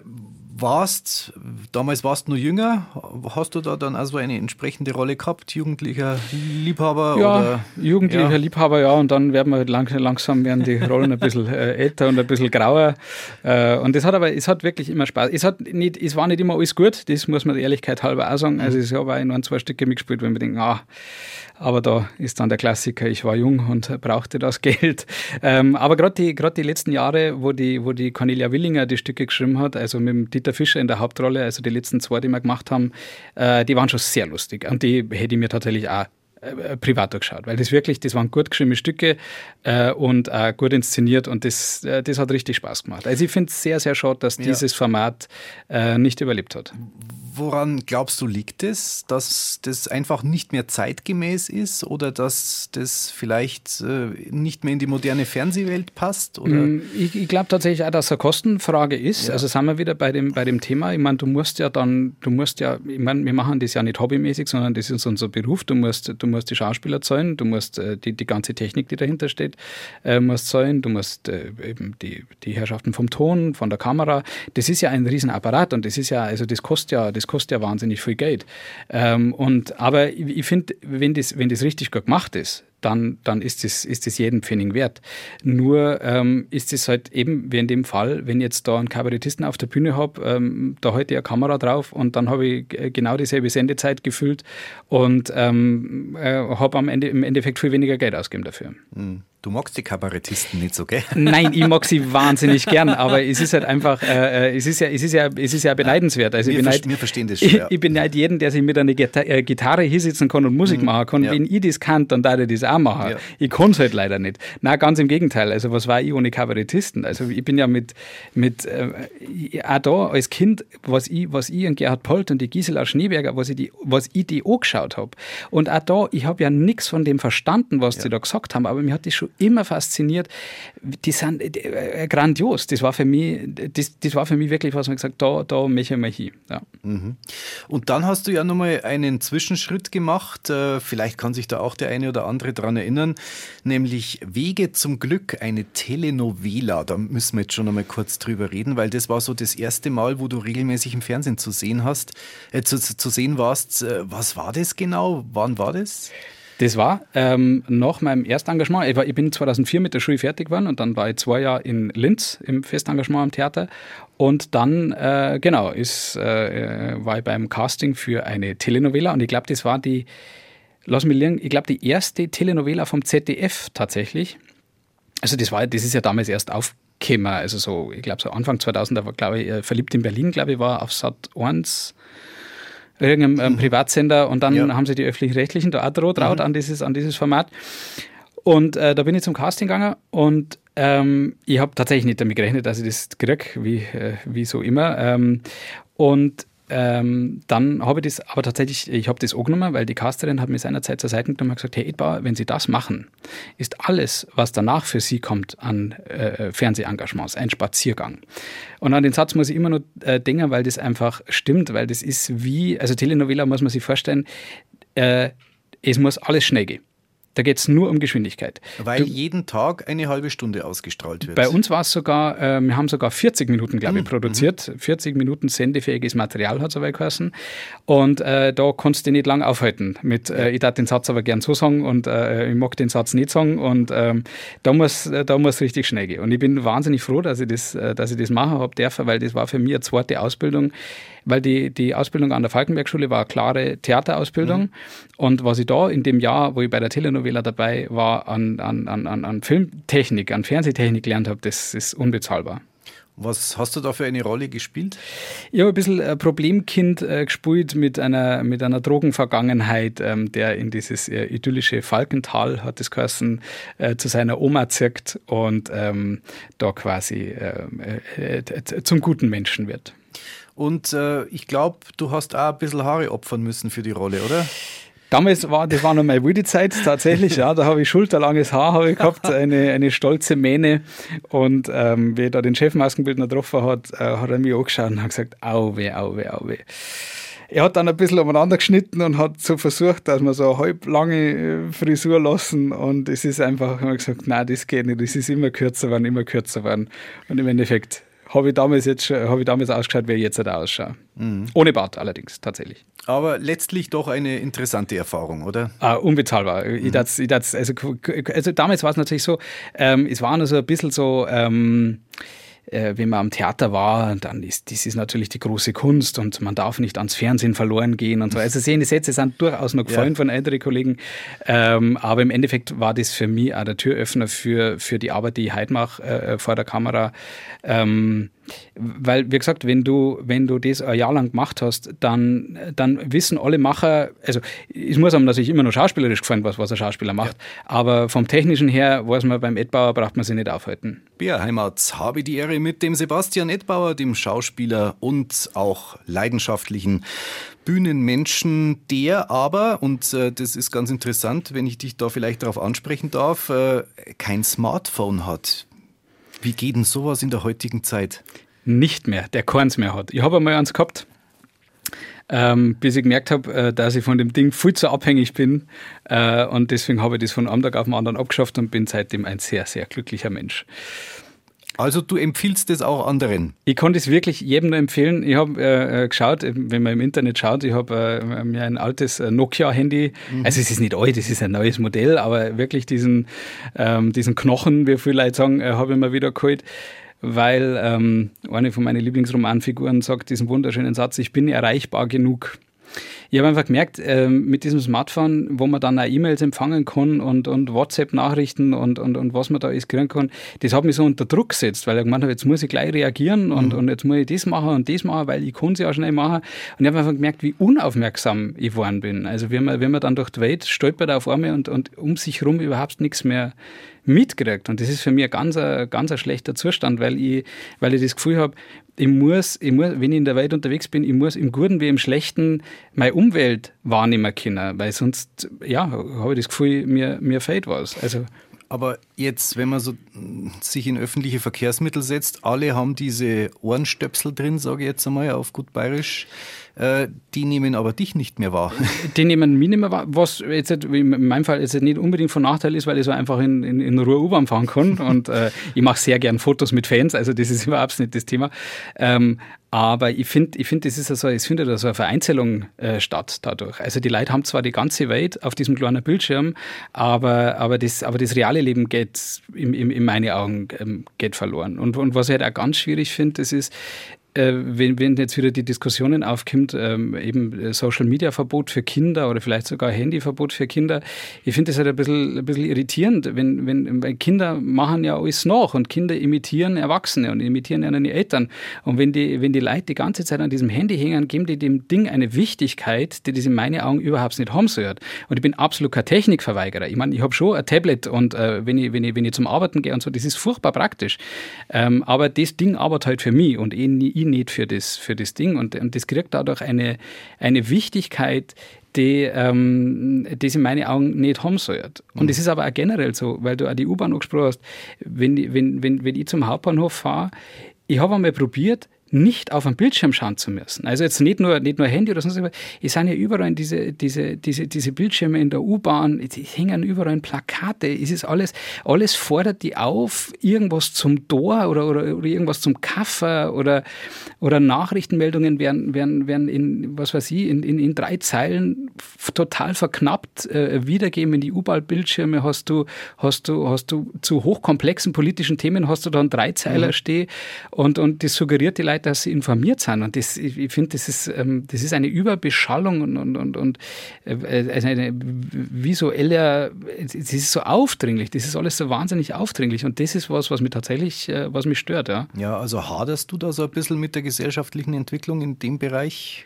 warst, damals warst du noch jünger, hast du da dann also eine entsprechende Rolle gehabt, jugendlicher Liebhaber? Ja, oder? jugendlicher ja. Liebhaber, ja, und dann werden wir lang, langsam werden die Rollen ein bisschen äh, älter und ein bisschen grauer äh, und das hat aber, es hat wirklich immer Spaß, es, hat nicht, es war nicht immer alles gut, das muss man der Ehrlichkeit halber auch sagen, also ich habe auch in ein, zwei Stücke mitgespielt, wenn wir denken, ah, aber da ist dann der Klassiker, ich war jung und brauchte das Geld. Ähm, aber gerade die, gerade die letzten Jahre, wo die, wo die Cornelia Willinger die Stücke geschrieben hat, also mit dem Dieter Fischer in der Hauptrolle, also die letzten zwei, die wir gemacht haben, äh, die waren schon sehr lustig. Und die hätte ich mir tatsächlich auch äh, privat angeschaut, weil das wirklich, das waren gut geschriebene Stücke äh, und auch gut inszeniert und das, äh, das hat richtig Spaß gemacht. Also ich finde es sehr, sehr schade, dass ja. dieses Format äh, nicht überlebt hat. Woran glaubst du, liegt es, dass das einfach nicht mehr zeitgemäß ist oder dass das vielleicht äh, nicht mehr in die moderne Fernsehwelt passt? Oder? Ich, ich glaube tatsächlich auch, dass es eine Kostenfrage ist. Ja. Also sind wir wieder bei dem, bei dem Thema. Ich meine, du musst ja dann, du musst ja, ich meine, wir machen das ja nicht hobbymäßig, sondern das ist unser Beruf. Du musst, du musst die Schauspieler zahlen, du musst äh, die, die ganze Technik, die dahinter steht, äh, musst zahlen, du musst äh, eben die, die Herrschaften vom Ton, von der Kamera. Das ist ja ein Riesenapparat und das ist ja, also das kostet ja, das kostet ja wahnsinnig viel Geld. Ähm, und, aber ich, ich finde, wenn das, wenn das richtig gut gemacht ist, dann, dann ist das, ist das jeden Pfennig wert. Nur ähm, ist es halt eben, wie in dem Fall, wenn ich jetzt da einen Kabarettisten auf der Bühne habe, ähm, da halte ich eine Kamera drauf und dann habe ich genau dieselbe Sendezeit gefüllt und ähm, äh, habe am Ende im Endeffekt viel weniger Geld ausgegeben dafür. Du magst die Kabarettisten nicht so, gell? Nein, ich mag sie wahnsinnig gern, aber es ist halt einfach, äh, es ist ja, es ist ja, es ist ja beneidenswert. Also wir, ich verste- wir verstehen das schon. Ja. Ich, ich beneide jeden, der sich mit einer Gita- äh, Gitarre hinsetzen kann und Musik mhm. machen kann. Ja. Wenn ich das kann, dann darf ich das auch machen. Ja. Ich kann es halt leider nicht. Nein, ganz im Gegenteil. Also was war ich ohne Kabarettisten? Also ich bin ja mit, mit äh, auch da als Kind, was ich, was ich und Gerhard Polt und die Gisela Schneeberger, was ich die, was ich die angeschaut habe. Und auch da, ich habe ja nichts von dem verstanden, was ja. sie da gesagt haben, aber mir hat das schon immer fasziniert. Die sind äh, grandios. Das war für mich, das, das war für mich wirklich was, man gesagt, da, da möchte ich mal hin. Ja. Mhm. Und dann hast du ja nochmal einen Zwischenschritt gemacht. Äh, vielleicht kann sich da auch der eine oder andere dran erinnern, nämlich Wege zum Glück, eine Telenovela. Da müssen wir jetzt schon nochmal kurz drüber reden, weil das war so das erste Mal, wo du regelmäßig im Fernsehen zu sehen hast, äh, zu, zu sehen warst. Äh, was war das genau? Wann war das? Das war ähm, nach meinem Erstengagement. Ich, war, ich bin zweitausendvier mit der Schule fertig geworden und dann war ich zwei Jahre in Linz im Festengagement am Theater. Und dann, äh, genau, ist, äh, war ich beim Casting für eine Telenovela und ich glaube, das war die, lass mich liegen, ich glaube, die erste Telenovela vom Z D F tatsächlich. Also das war, das ist ja damals erst aufgekommen, also so, ich glaube so Anfang zweitausend, da war, glaube ich, Verliebt in Berlin, glaube ich, war auf Sat eins. Irgendeinem ähm, Privatsender und dann ja. haben sie die Öffentlich-Rechtlichen da auch traut mhm. an, dieses, an dieses Format. Und äh, da bin ich zum Casting gegangen und ähm, ich habe tatsächlich nicht damit gerechnet, dass ich das kriege, wie, äh, wie so immer. Ähm, und ähm, dann habe ich das aber tatsächlich, ich habe das angenommen, weil die Casterin hat mir seinerzeit zur Seite genommen und gesagt, Herr Edbauer, wenn Sie das machen, ist alles, was danach für Sie kommt an äh, Fernsehengagements, ein Spaziergang. Und an den Satz muss ich immer nur äh, denken, weil das einfach stimmt, weil das ist wie, also Telenovela muss man sich vorstellen, äh, es muss alles schnell gehen. Da geht es nur um Geschwindigkeit. Weil du, jeden Tag eine halbe Stunde ausgestrahlt wird. Bei uns war es sogar, äh, wir haben sogar vierzig Minuten, glaube ich, mhm. produziert. vierzig Minuten sendefähiges Material hat es aber geheißen. Und äh, da konntest du dich nicht lang aufhalten. Mit, äh, ich darf den Satz aber gern so sagen und äh, ich mag den Satz nicht sagen. Und ähm, da muss äh, da muss richtig schnell gehen. Und ich bin wahnsinnig froh, dass ich das, äh, dass ich das machen habe dürfen, weil das war für mich eine zweite Ausbildung. Weil die, die Ausbildung an der Falkenberg-Schule war eine klare Theaterausbildung. Mhm. Und was ich da in dem Jahr, wo ich bei der Telenovela dabei war, an, an, an, an Filmtechnik, an Fernsehtechnik gelernt habe, das ist unbezahlbar. Was hast du da für eine Rolle gespielt? Ich habe ein bisschen ein Problemkind äh, gespielt mit einer, mit einer Drogenvergangenheit, ähm, der in dieses äh, idyllische Falkental, hat es geheißen, äh, zu seiner Oma zirkt und ähm, da quasi äh, äh, zum guten Menschen wird. Und äh, ich glaube, du hast auch ein bisschen Haare opfern müssen für die Rolle, oder? Damals war, das war noch meine wilde Zeit, tatsächlich, ja, da habe ich schulterlanges Haar habe ich gehabt, eine, eine stolze Mähne und ähm, wie da den Chefmaskenbildner getroffen hat, äh, hat er mich angeschaut und hat gesagt, au weh, au weh, au weh. Er hat dann ein bisschen umeinander geschnitten und hat so versucht, dass wir so eine halblange Frisur lassen und es ist einfach, ich habe gesagt, nein, das geht nicht, es ist immer kürzer werden, immer kürzer werden und im Endeffekt habe ich damals jetzt habe ich damals ausgeschaut, wie ich jetzt da ausschaue. Mhm. Ohne Bart allerdings, tatsächlich. Aber letztlich doch eine interessante Erfahrung, oder? Ah, unbezahlbar. Mhm. Ich darf's, ich darf's, also, also damals war es natürlich so, ähm, es war nur so ein bisschen so, ähm, äh, wenn man am Theater war, dann ist das ist natürlich die große Kunst und man darf nicht ans Fernsehen verloren gehen und so. Also sehen die Sätze sind durchaus noch gefallen ja. von älteren Kollegen, ähm, aber im Endeffekt war das für mich auch der Türöffner für, für die Arbeit, die ich heute mache äh, vor der Kamera. Ähm, Weil, wie gesagt, wenn du, wenn du das ein Jahr lang gemacht hast, dann, dann wissen alle Macher, also es muss einem natürlich immer noch schauspielerisch gefallen, was, was ein Schauspieler macht, ja. aber vom Technischen her, weiß man, beim Edbauer braucht man sich nicht aufhalten. B R Heimat, habe die Ehre mit dem Sebastian Edbauer, dem Schauspieler und auch leidenschaftlichen Bühnenmenschen, der aber, und äh, das ist ganz interessant, wenn ich dich da vielleicht darauf ansprechen darf, äh, kein Smartphone hat. Wie geht denn sowas in der heutigen Zeit? Nicht mehr, der keins mehr hat. Ich habe einmal eins gehabt, ähm, bis ich gemerkt habe, äh, dass ich von dem Ding viel zu abhängig bin. Äh, und deswegen habe ich das von einem Tag auf den anderen abgeschafft und bin seitdem ein sehr, sehr glücklicher Mensch. Also du empfiehlst das auch anderen? Ich kann das wirklich jedem nur empfehlen. Ich habe äh, geschaut, wenn man im Internet schaut, ich habe äh, mir ein altes äh, Nokia-Handy, mhm. also es ist nicht alt, es ist ein neues Modell, aber wirklich diesen, ähm, diesen Knochen, wie viele Leute sagen, äh, habe ich mir wieder geholt, weil ähm, eine von meinen Lieblingsromanfiguren sagt diesen wunderschönen Satz, ich bin erreichbar genug. Ich habe einfach gemerkt, äh, mit diesem Smartphone, wo man dann auch E-Mails empfangen kann und, und WhatsApp-Nachrichten und, und, und was man da alles kriegen kann, das hat mich so unter Druck gesetzt, weil ich gemeint habe, jetzt muss ich gleich reagieren und, mhm. und jetzt muss ich das machen und das machen, weil ich kann es ja schnell machen. Und ich habe einfach gemerkt, wie unaufmerksam ich geworden bin. Also wenn man, wenn man dann durch die Welt stolpert auf einmal und, und um sich herum überhaupt nichts mehr mitkriegt. Und das ist für mich ein ganz, ein, ganz ein schlechter Zustand, weil ich, weil ich das Gefühl habe, ich muss, ich muss, wenn ich in der Welt unterwegs bin, ich muss im Guten wie im Schlechten meine Umwelt wahrnehmen können, weil sonst, ja, habe ich das Gefühl, mir, mir fehlt was. Also, aber jetzt, wenn man so sich in öffentliche Verkehrsmittel setzt, alle haben diese Ohrenstöpsel drin, sage ich jetzt einmal auf gut bayerisch, äh, die nehmen aber dich nicht mehr wahr. Die nehmen mich nicht mehr wahr, was jetzt in meinem Fall jetzt nicht unbedingt von Nachteil ist, weil ich so einfach in, in, in Ruhe U-Bahn fahren kann und äh, ich mache sehr gern Fotos mit Fans, also das ist überhaupt nicht das Thema. Ähm, Aber ich finde, ich finde, das ist also, es findet also eine Vereinzelung äh, statt dadurch. Also die Leute haben zwar die ganze Welt auf diesem kleinen Bildschirm, aber, aber, das, aber das reale Leben geht in, in, in meinen Augen ähm, geht verloren. Und, und was ich halt auch ganz schwierig finde, das ist, äh, wenn, wenn jetzt wieder die Diskussionen aufkommt, ähm, eben Social-Media-Verbot für Kinder oder vielleicht sogar Handyverbot für Kinder. Ich finde das halt ein bisschen, ein bisschen irritierend, wenn, wenn, weil Kinder machen ja alles nach und Kinder imitieren Erwachsene und imitieren ihre Eltern. Und wenn die, wenn die Leute die ganze Zeit an diesem Handy hängen, geben die dem Ding eine Wichtigkeit, die das in meinen Augen überhaupt nicht haben soll. Und ich bin absolut kein Technikverweigerer. Ich meine, ich habe schon ein Tablet und äh, wenn, ich, wenn, ich, wenn ich zum Arbeiten gehe und so, das ist furchtbar praktisch. Ähm, aber das Ding arbeitet halt für mich und ich, ich nicht für das, für das Ding. Und, und das kriegt dadurch eine, eine Wichtigkeit, die ähm, das in meinen Augen nicht haben sollte. Und das ist aber auch generell so, weil du auch die U-Bahn angesprochen hast. Wenn, wenn, wenn, wenn ich zum Hauptbahnhof fahre, ich habe einmal probiert, nicht auf einen Bildschirm schauen zu müssen. Also jetzt nicht nur, nicht nur Handy oder sonst was. Es sind ja überall diese, diese, diese, diese Bildschirme in der U-Bahn, es hängen überall Plakate. Es ist alles, alles fordert die auf, irgendwas zum Tor oder, oder, oder irgendwas zum Kaffee oder, oder Nachrichtenmeldungen werden, werden, werden in, was weiß ich, in, in, in drei Zeilen total verknappt äh, wiedergeben. In die U-Bahn-Bildschirme hast du, hast du, hast du zu hochkomplexen politischen Themen hast du dann drei Zeiler mhm. stehen und, und das suggeriert die Leute, dass sie informiert sind. Und das, ich, ich finde, das ist, ähm, das ist eine Überbeschallung und, und, und, und äh, also eine visuelle, es ist so aufdringlich, das ist alles so wahnsinnig aufdringlich und das ist was, was mich tatsächlich, äh, was mich stört. Ja. Ja, also haderst du da so ein bisschen mit der gesellschaftlichen Entwicklung in dem Bereich?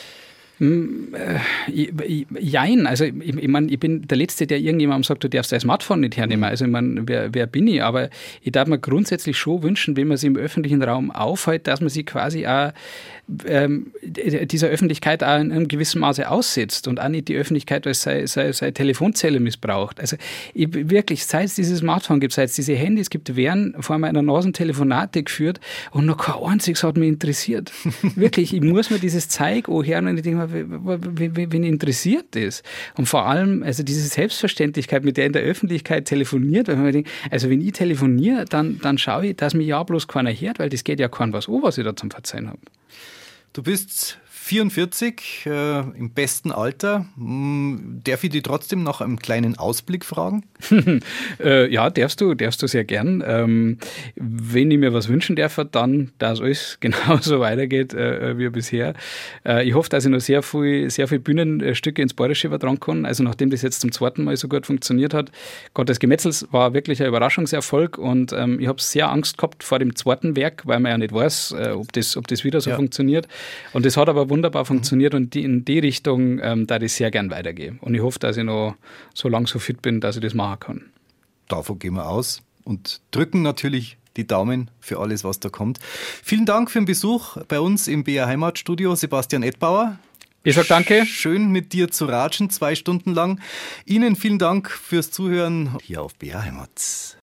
Jein, also ich, ich meine, ich bin der Letzte, der irgendjemandem sagt, du darfst dein Smartphone nicht hernehmen. Also ich meine, wer, wer bin ich? Aber ich darf mir grundsätzlich schon wünschen, wenn man sich im öffentlichen Raum aufhält, dass man sich quasi auch ähm, dieser Öffentlichkeit auch in einem gewissen Maße aussetzt und auch nicht die Öffentlichkeit als seine, seine, seine Telefonzelle missbraucht. Also ich, wirklich, seit es dieses Smartphone gibt, seit es diese Handys gibt, werden vor meiner Nase Telefonate geführt und noch kein einziges hat mich interessiert. Wirklich, ich muss mir dieses Zeug anhören und ich denke mir, wen interessiert das? Und vor allem, also diese Selbstverständlichkeit, mit der in der Öffentlichkeit telefoniert, weil man denkt, also wenn ich telefoniere, dann, dann schaue ich, dass mich ja bloß keiner hört, weil das geht ja kein was an, was ich da zum Verzeihen habe. Du bist vierundvierzig, äh, im besten Alter. Darf ich dich trotzdem nach einem kleinen Ausblick fragen? äh, ja, darfst du, darfst du sehr gern. Ähm, wenn ich mir was wünschen darf, dann, dass alles genauso weitergeht äh, wie bisher. Äh, ich hoffe, dass ich noch sehr viel, sehr viele Bühnenstücke ins Bayerische übertragen kann. Also nachdem das jetzt zum zweiten Mal so gut funktioniert hat. Gottes Gemetzels war wirklich ein Überraschungserfolg und ähm, ich habe sehr Angst gehabt vor dem zweiten Werk, weil man ja nicht weiß, äh, ob, das, ob das wieder so ja. funktioniert. Und das hat aber wunderbar funktioniert und die, in die Richtung ähm, da ich sehr gern weitergehen. Und ich hoffe, dass ich noch so lange so fit bin, dass ich das machen kann. Davon gehen wir aus und drücken natürlich die Daumen für alles, was da kommt. Vielen Dank für den Besuch bei uns im B R Heimatstudio, Sebastian Edbauer. Ich sage danke. Schön mit dir zu ratschen, zwei Stunden lang. Ihnen vielen Dank fürs Zuhören hier auf B R Heimat.